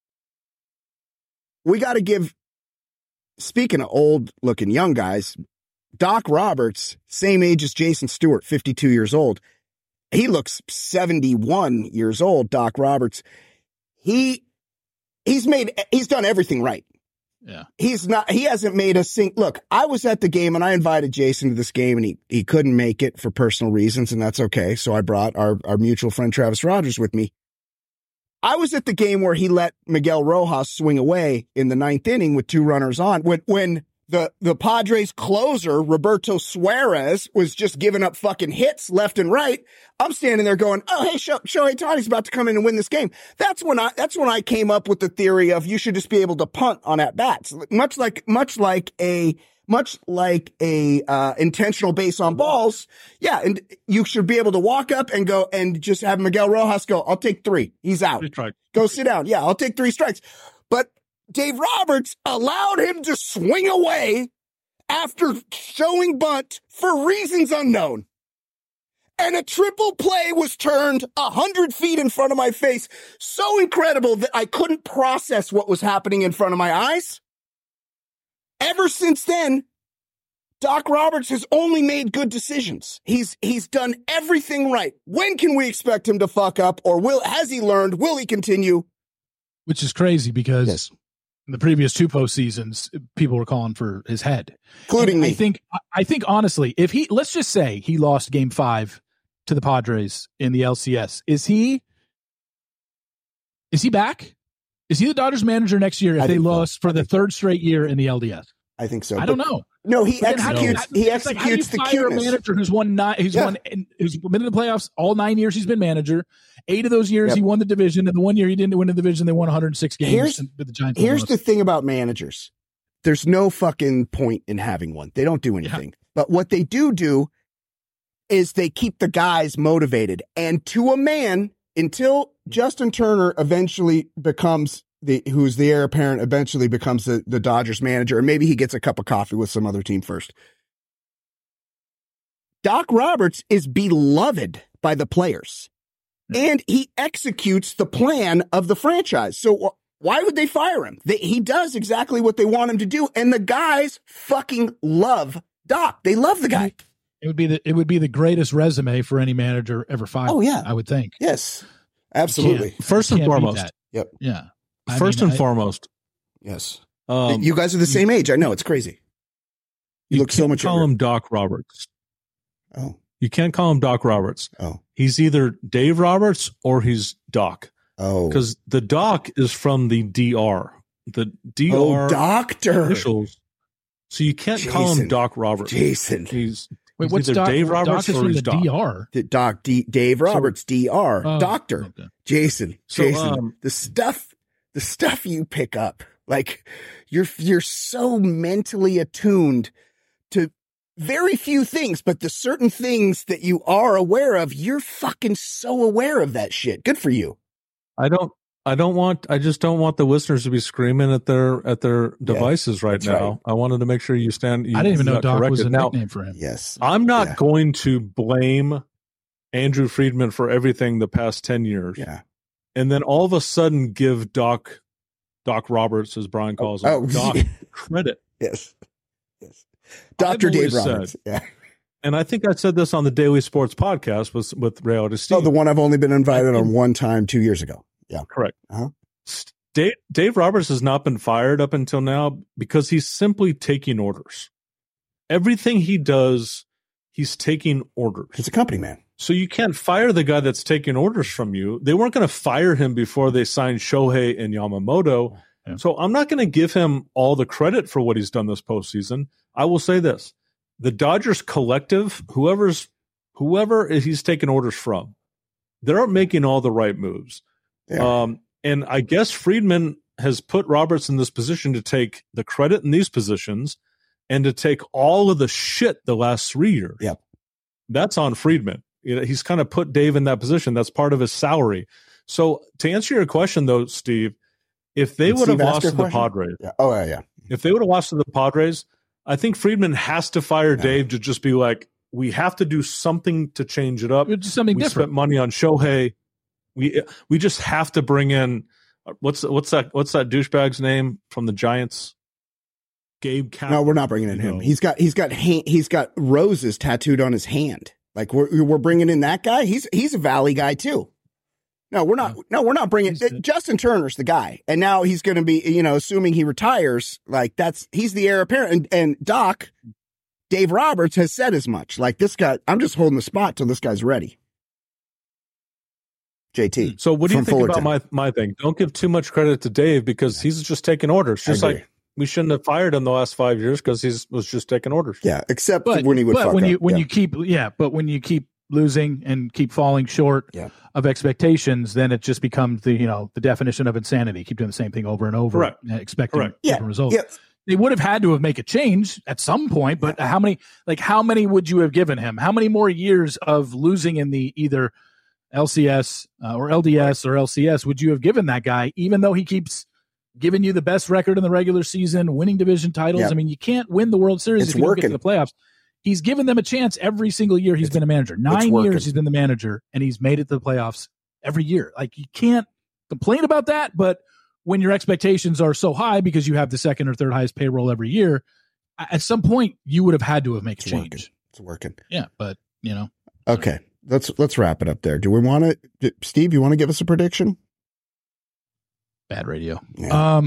We got to give, speaking of old-looking young guys, Doc Roberts, same age as Jason Stewart, 52 years old. He looks 71 years old, Doc Roberts. He's done everything right. Yeah. He hasn't made a look, I was at the game and I invited Jason to this game and he couldn't make it for personal reasons, and that's okay. So I brought our mutual friend Travis Rogers with me. I was at the game where he let Miguel Rojas swing away in the 9th inning with 2 runners on. When the Padres closer, Roberto Suarez, was just giving up fucking hits left and right, I'm standing there going, oh, hey, Shohei Ohtani's about to come in and win this game. That's when I came up with the theory of you should just be able to punt on at-bats. Much like a intentional base on balls. Yeah. And you should be able to walk up and go and just have Miguel Rojas go, I'll take 3. He's out. Go sit down. Yeah. I'll take 3 strikes. But Dave Roberts allowed him to swing away after showing bunt for reasons unknown. And a triple play was turned 100 feet in front of my face. So incredible that I couldn't process what was happening in front of my eyes. Ever since then, Doc Roberts has only made good decisions. He's done everything right. When can we expect him to fuck up, or has he learned? Will he continue? Which is crazy because in the previous 2 postseasons, people were calling for his head, including me. I think honestly, if let's just say he lost Game 5 to the Padres in the LCS, is he back? Is he the Dodgers manager next year if they lost for the 3rd straight year in the LDS? I think so. I don't know. No, he executes the cuteness. A manager who's who's been in the playoffs all 9 years he's been manager. 8 of those years he won the division, and the 1 year he didn't win the division, they won 106 games with the Giants. Here's the thing about managers. There's no fucking point in having one. They don't do anything. Yeah. But what they do is they keep the guys motivated. And to a man, until Justin Turner eventually becomes who's the heir apparent, eventually becomes the Dodgers manager, or maybe he gets a cup of coffee with some other team first. Doc Roberts is beloved by the players, and he executes the plan of the franchise. So why would they fire him? He does exactly what they want him to do, and the guys fucking love Doc. They love the guy. It would be the greatest resume for any manager ever fired. Oh yeah, I would think. Yes, absolutely. First and foremost. Yep. Yeah. First and foremost. Yes. You guys are the same age. I know, it's crazy. You look so much call him Doc Roberts. Oh. You can't call him Doc Roberts. Oh. He's either Dave Roberts or he's Doc. Oh. Because the Doc is from the DR. The DR doctor. officials. So you can't call him Doc Roberts. Jason. He's what's either Doc? Dave Roberts Doc or he's from the Doc. DR. Dave Roberts, DR. Doctor. Okay. Jason. So, the stuff you pick up. Like you're so mentally attuned to very few things, but the certain things that you are aware of, you're fucking so aware of that shit. Good for you. I just don't want the listeners to be screaming at their devices right now. Right. I wanted to make sure you stand. I didn't even know Doc was a nickname for him. Yes. I'm not going to blame Andrew Friedman for everything the past 10 years. Yeah. And then all of a sudden give Doc Roberts, as Brian calls him, Doc credit. Yes. Dr. Dave Roberts. Yeah. And I think I said this on the Daily Sports podcast with Reality Steve. Oh, the one I've only been invited on one time 2 years ago. Yeah. Correct. Uh-huh. Dave Roberts has not been fired up until now because he's simply taking orders. Everything he does, he's taking orders. He's a company man. So you can't fire the guy that's taking orders from you. They weren't going to fire him before they signed Shohei and Yamamoto. Yeah. So I'm not going to give him all the credit for what he's done this postseason. I will say this. The Dodgers collective, whoever he's taking orders from, they're making all the right moves. Yeah. And I guess Friedman has put Roberts in this position to take the credit in these positions and to take all of the shit the last 3 years. Yep. That's on Friedman. He's kind of put Dave in that position. That's part of his salary. So to answer your question, though, Steve, if they would have lost to the Padres, if they would have lost to the Padres, I think Friedman has to fire Dave to just be like, we have to do something to change it up. It's something different. Spent money on Shohei. We just have to bring in what's that douchebag's name from the Giants? Gabe Kapler. No, we're not bringing in him. He's got roses tattooed on his hand. Like we're bringing in that guy. He's a Valley guy too. No, we're not. No, we're not bringing. Justin Turner's the guy, and now he's going to be. Assuming he retires, like he's the heir apparent. And Doc, Dave Roberts has said as much. Like this guy, I'm just holding the spot till this guy's ready. JT. So what do you think Fullerton. About my thing? Don't give too much credit to Dave because he's just taking orders. Just like we shouldn't have fired him the last 5 years because he was just taking orders. Yeah, except when he would. But when you keep losing and keep falling short of expectations, then it just becomes the definition of insanity. Keep doing the same thing over and over, expecting different results. Yeah. They would have had to have made a change at some point, but how many would you have given him? How many more years of losing in the either LCS or LDS or LCS would you have given that guy, even though he keeps giving you the best record in the regular season, winning division titles? Yeah. I mean, you can't win the World Series if you don't get to the playoffs. He's given them a chance every single year he's been a manager. 9 years he's been the manager, and he's made it to the playoffs every year. Like, you can't complain about that, but when your expectations are so high because you have the second or third highest payroll every year, at some point you would have had to have made a change. It's working. Yeah, but, Okay, let's wrap it up there. Do we want to, Steve, you want to give us a prediction? Bad radio. Yeah.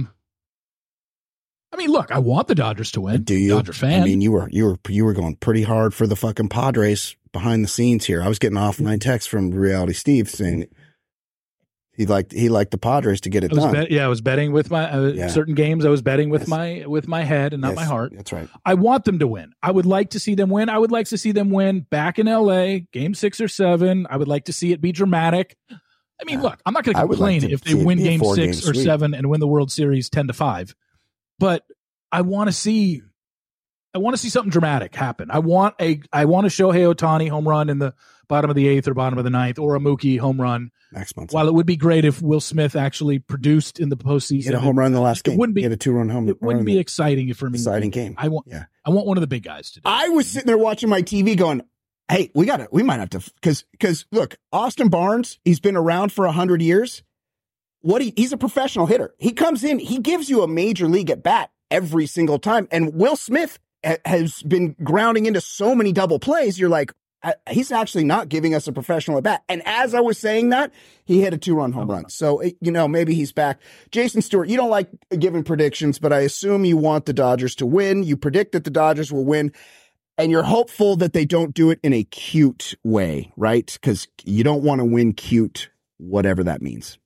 I mean, look, I want the Dodgers to win. Do you? Dodger fan. I mean, you were going pretty hard for the fucking Padres behind the scenes here. I was getting offline texts from Reality Steve saying he liked the Padres to get it done. I was betting with my certain games. I was betting with my head and not my heart. That's right. I want them to win. I would like to see them win. I would like to see them win back in LA, game 6 or 7. I would like to see it be dramatic. I mean, look, I'm not going to complain if they win game 6 or 7 and win the World Series 10-5. But I want to see something dramatic happen. I want a Shohei Ohtani home run in the bottom of the 8th or bottom of the 9th, or a Mookie home run next month. While it would be great if Will Smith actually produced in the postseason, hit a home run in the last game. It wouldn't be a 2-run home. It wouldn't be exciting for me. Exciting game. I want one of the big guys to do it. I was sitting there watching my TV going, hey, we might have to, because look, Austin Barnes, he's been around for 100 years. He's a professional hitter. He comes in, he gives you a major league at bat every single time. And Will Smith has been grounding into so many double plays. You're like, he's actually not giving us a professional at bat. And as I was saying that, he hit a 2-run home run. So, maybe he's back. Jason Stewart, you don't like giving predictions, but I assume you want the Dodgers to win. You predict that the Dodgers will win. And you're hopeful that they don't do it in a cute way, right? Because you don't want to win cute, whatever that means.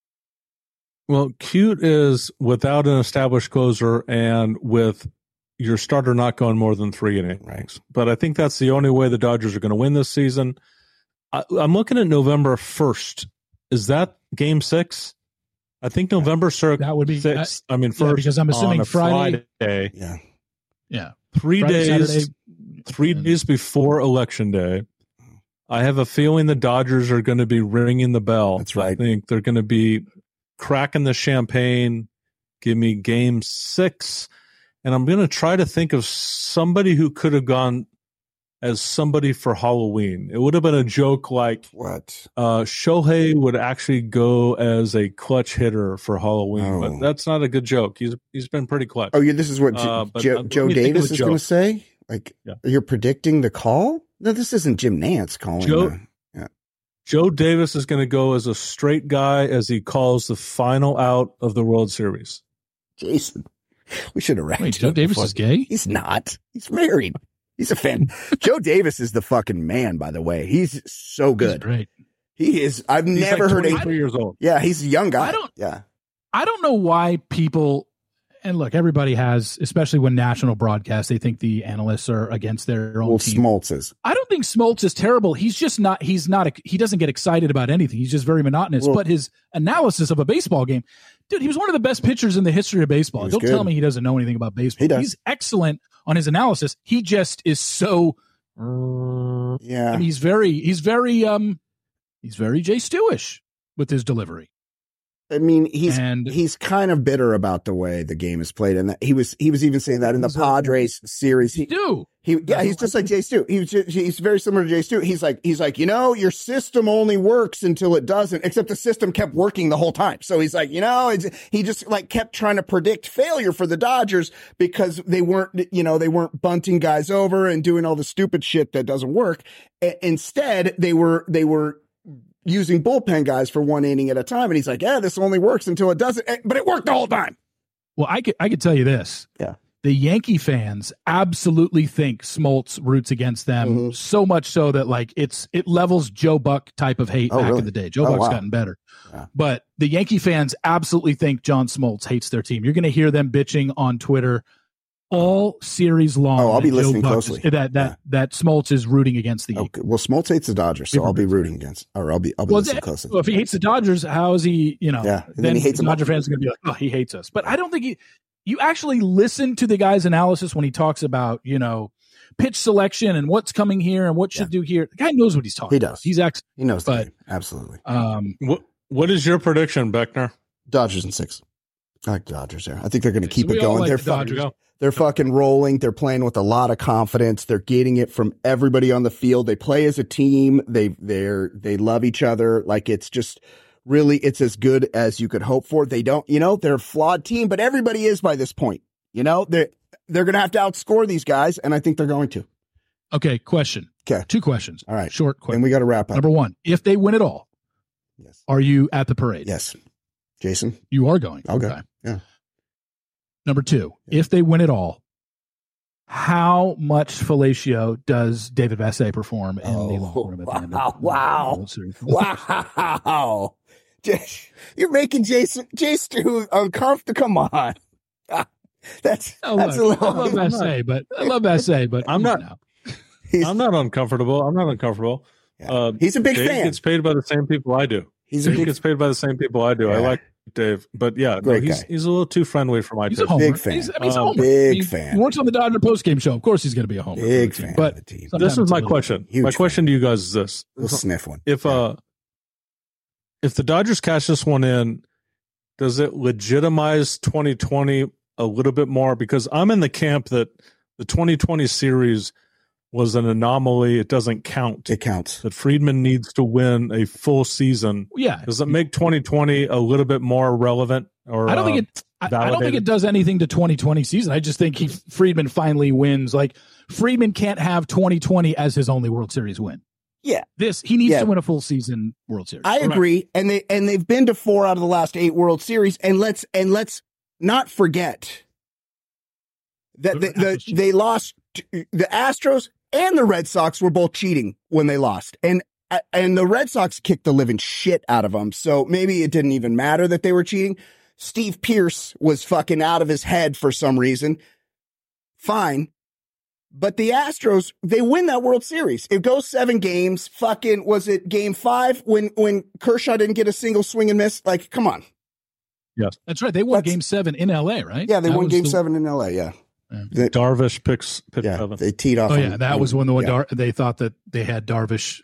Well, cute is without an established closer and with your starter not going more than 3 innings. Right. But I think that's the only way the Dodgers are going to win this season. I'm looking at November 1st. Is that Game 6? I think November 6th. That would be 6th. First because I'm assuming Friday. Yeah. 3 Friday, days. Saturday. 3 days before Election Day. I have a feeling the Dodgers are going to be ringing the bell. That's right. I think they're going to be cracking the champagne. Give me Game 6. And I'm going to try to think of somebody who could have gone as somebody for Halloween. It would have been a joke like what? Shohei would actually go as a clutch hitter for Halloween, but that's not a good joke. He's been pretty clutch. Oh, yeah, this is what Joe Davis is going to say? Like, You're predicting the call? No, this isn't Jim Nantz calling. Joe Davis is going to go as a straight guy as he calls the final out of the World Series. Jason, we should have wrapped. Wait, Joe Davis is gay? He's not. He's married. He's a fan. Joe Davis is the fucking man, by the way. He's so good. He's great. He is. I've never heard 23 years old. Yeah, he's a young guy. I don't know why people, and look, everybody has, especially when national broadcasts, they think the analysts are against their own team. Smoltz is. I don't think Smoltz is terrible. He doesn't get excited about anything. He's just very monotonous. But his analysis of a baseball game, dude, he was one of the best pitchers in the history of baseball. Don't tell me he doesn't know anything about baseball. He does. He's excellent on his analysis. He just is so, yeah. I mean, he's very Jay Stewish with his delivery. I mean, he's kind of bitter about the way the game is played, and he was even saying that in the Padres series. He's just like Jay Stu. He's very similar to Jay Stu. He's like, your system only works until it doesn't. Except the system kept working the whole time. So he's like, he just like kept trying to predict failure for the Dodgers because they weren't bunting guys over and doing all the stupid shit that doesn't work. Instead, they were using bullpen guys for 1 inning at a time. And he's like, this only works until it doesn't, but it worked the whole time. Well, I could tell you this. Yeah. The Yankee fans absolutely think Smoltz roots against them so much so that like it levels Joe Buck type of hate back in the day. Joe Buck's gotten better. Yeah. But the Yankee fans absolutely think John Smoltz hates their team. You're going to hear them bitching on Twitter all series long. I'll be listening closely. That Smoltz is rooting against the Yankees. Okay. Well, Smoltz hates the Dodgers, so I'll be rooting against, or I'll be listening closely. Well, if he hates the Dodgers, how is he? Then he hates the Dodger fans are going to be like, he hates us. But I don't think you actually listen to the guy's analysis when he talks about pitch selection and what's coming here and what should do here. The guy knows what he's talking about. He does. He knows. But absolutely. What is your prediction, Beckner? Dodgers in 6. I like the Dodgers there. I think they're going to keep it going. They're fucking rolling. They're playing with a lot of confidence. They're getting it from everybody on the field. They play as a team. They love each other. Like it's just really, it's as good as you could hope for. They don't, they're a flawed team, but everybody is by this point. They're going to have to outscore these guys, and I think they're going to. Okay, question. Okay. 2 questions. All right. Short question. And we got to wrap up. Number 1, if they win it all, yes, are you at the parade? Yes. Jason? You are going. Okay. Yeah. Number 2, if they win it all, how much fellatio does David Vassegh perform in the locker room at the end of the World Series? Wow. You're making Jay Stu uncomfortable. Come on. I love Vassegh, but I'm not. I'm not uncomfortable. Yeah. He's a big Dave fan. Gets paid by the same people I do. Dave gets paid by the same people I do. Yeah. I like Dave, but he's a little too friendly for my taste. He's a big fan. He's a homer. Big fan. He works on the Dodger postgame show. Of course, he's going to be a homer. Big fan. But of the team. This is my question. My question to you guys is this: we'll sniff one. If the Dodgers cash this one in, does it legitimize 2020 a little bit more? Because I'm in the camp that the 2020 series was an anomaly. It doesn't count. It counts. That Friedman needs to win a full season. Yeah. Does it make 2020 a little bit more relevant? Or I don't think it does anything to 2020 season. I just think Friedman finally wins. Like Friedman can't have 2020 as his only World Series win. Yeah. He needs to win a full season World Series. I agree. And they've been to 4 out of the last 8 World Series. And let's not forget that they lost. The Astros and the Red Sox were both cheating when they lost. And the Red Sox kicked the living shit out of them. So maybe it didn't even matter that they were cheating. Steve Pearce was fucking out of his head for some reason. Fine. But the Astros, they win that World Series. It goes 7 games. Fucking, was it game 5 when Kershaw didn't get a single swing and miss? Like, come on. Yes. That's right. They won game 7 in LA, right? Yeah, they won game 7 in LA. Yeah. Darvish picks 7. They teed off. Oh, yeah. That was when they thought that they had Darvish.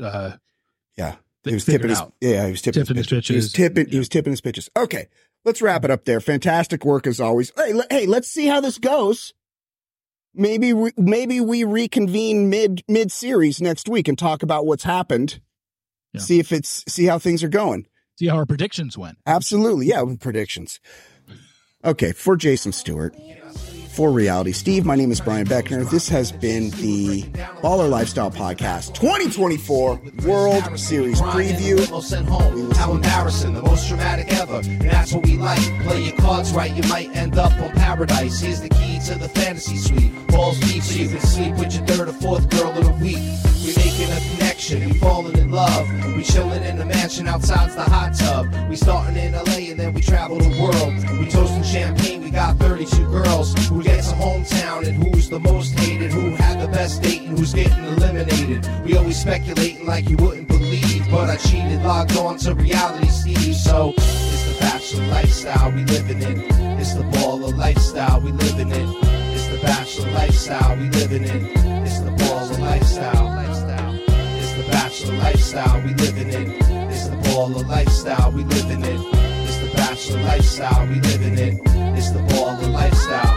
He was tipping his, he was tipping his pitches. He was tipping his pitches. Okay. Let's wrap it up there. Fantastic work as always. Hey, let's see how this goes. Maybe we reconvene mid series next week and talk about what's happened. Yeah. See how things are going. See how our predictions went. Absolutely. Yeah. With predictions. Okay. For Jason Stewart, for Reality Steve, my name is Brian Beckner. This has been the Baller Lifestyle Podcast 2024 World Series Preview. How embarrassing, the most dramatic ever. And that's what we like. Play your cards right, you might end up on paradise. Here's the key to the fantasy suite. Balls deep so you can sleep with your 3rd or 4th girl of the week. We making a connection, we falling in love. We chilling in the mansion outside the hot tub. We starting in LA and then we travel the world. We toasting champagne, we got 32 girls. Who gets a hometown and who's the most hated? Who had the best date and who's getting eliminated? We always speculating like you wouldn't believe, but I cheated, logged on to Reality Steve. So it's the bachelor lifestyle we living in. It's the baller lifestyle we living in. It's the bachelor lifestyle we living in. It's the baller lifestyle. It's the bachelor lifestyle we living in. It's the baller lifestyle we living in. It's the bachelor lifestyle we living in. It's the baller lifestyle.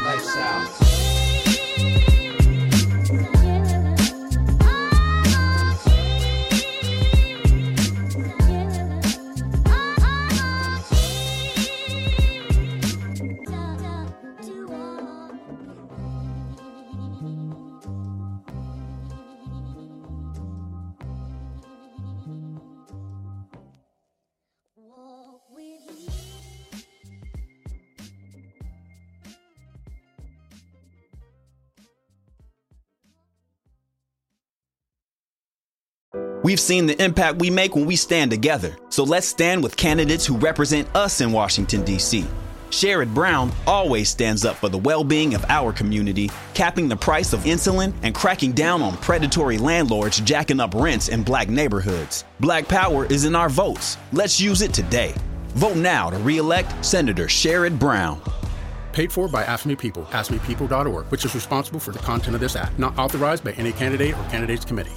We've seen the impact we make when we stand together. So let's stand with candidates who represent us in Washington, D.C. Sherrod Brown always stands up for the well-being of our community, capping the price of insulin and cracking down on predatory landlords jacking up rents in black neighborhoods. Black power is in our votes. Let's use it today. Vote now to re-elect Senator Sherrod Brown. Paid for by Ask Me People, askmepeople.org, which is responsible for the content of this act. Not authorized by any candidate or candidates committee.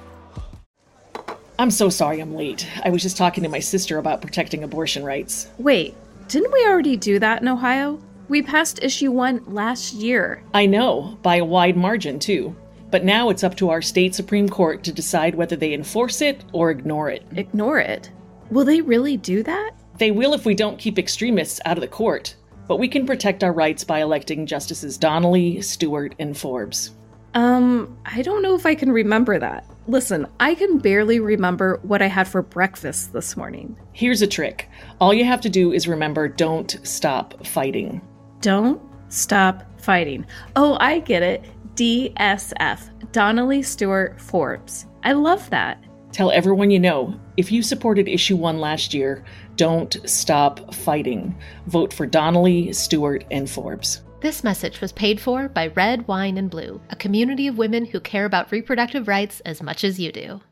I'm so sorry I'm late. I was just talking to my sister about protecting abortion rights. Wait, didn't we already do that in Ohio? We passed issue 1 last year. I know, by a wide margin too. But now it's up to our state Supreme Court to decide whether they enforce it or ignore it. Ignore it? Will they really do that? They will if we don't keep extremists out of the court. But we can protect our rights by electing Justices Donnelly, Stewart, and Forbes. I don't know if I can remember that. Listen, I can barely remember what I had for breakfast this morning. Here's a trick. All you have to do is remember, don't stop fighting. Don't stop fighting. Oh, I get it. DSF. Donnelly, Stewart, Forbes. I love that. Tell everyone you know, if you supported issue 1 last year, don't stop fighting. Vote for Donnelly, Stewart, and Forbes. This message was paid for by Red, Wine, and Blue, a community of women who care about reproductive rights as much as you do.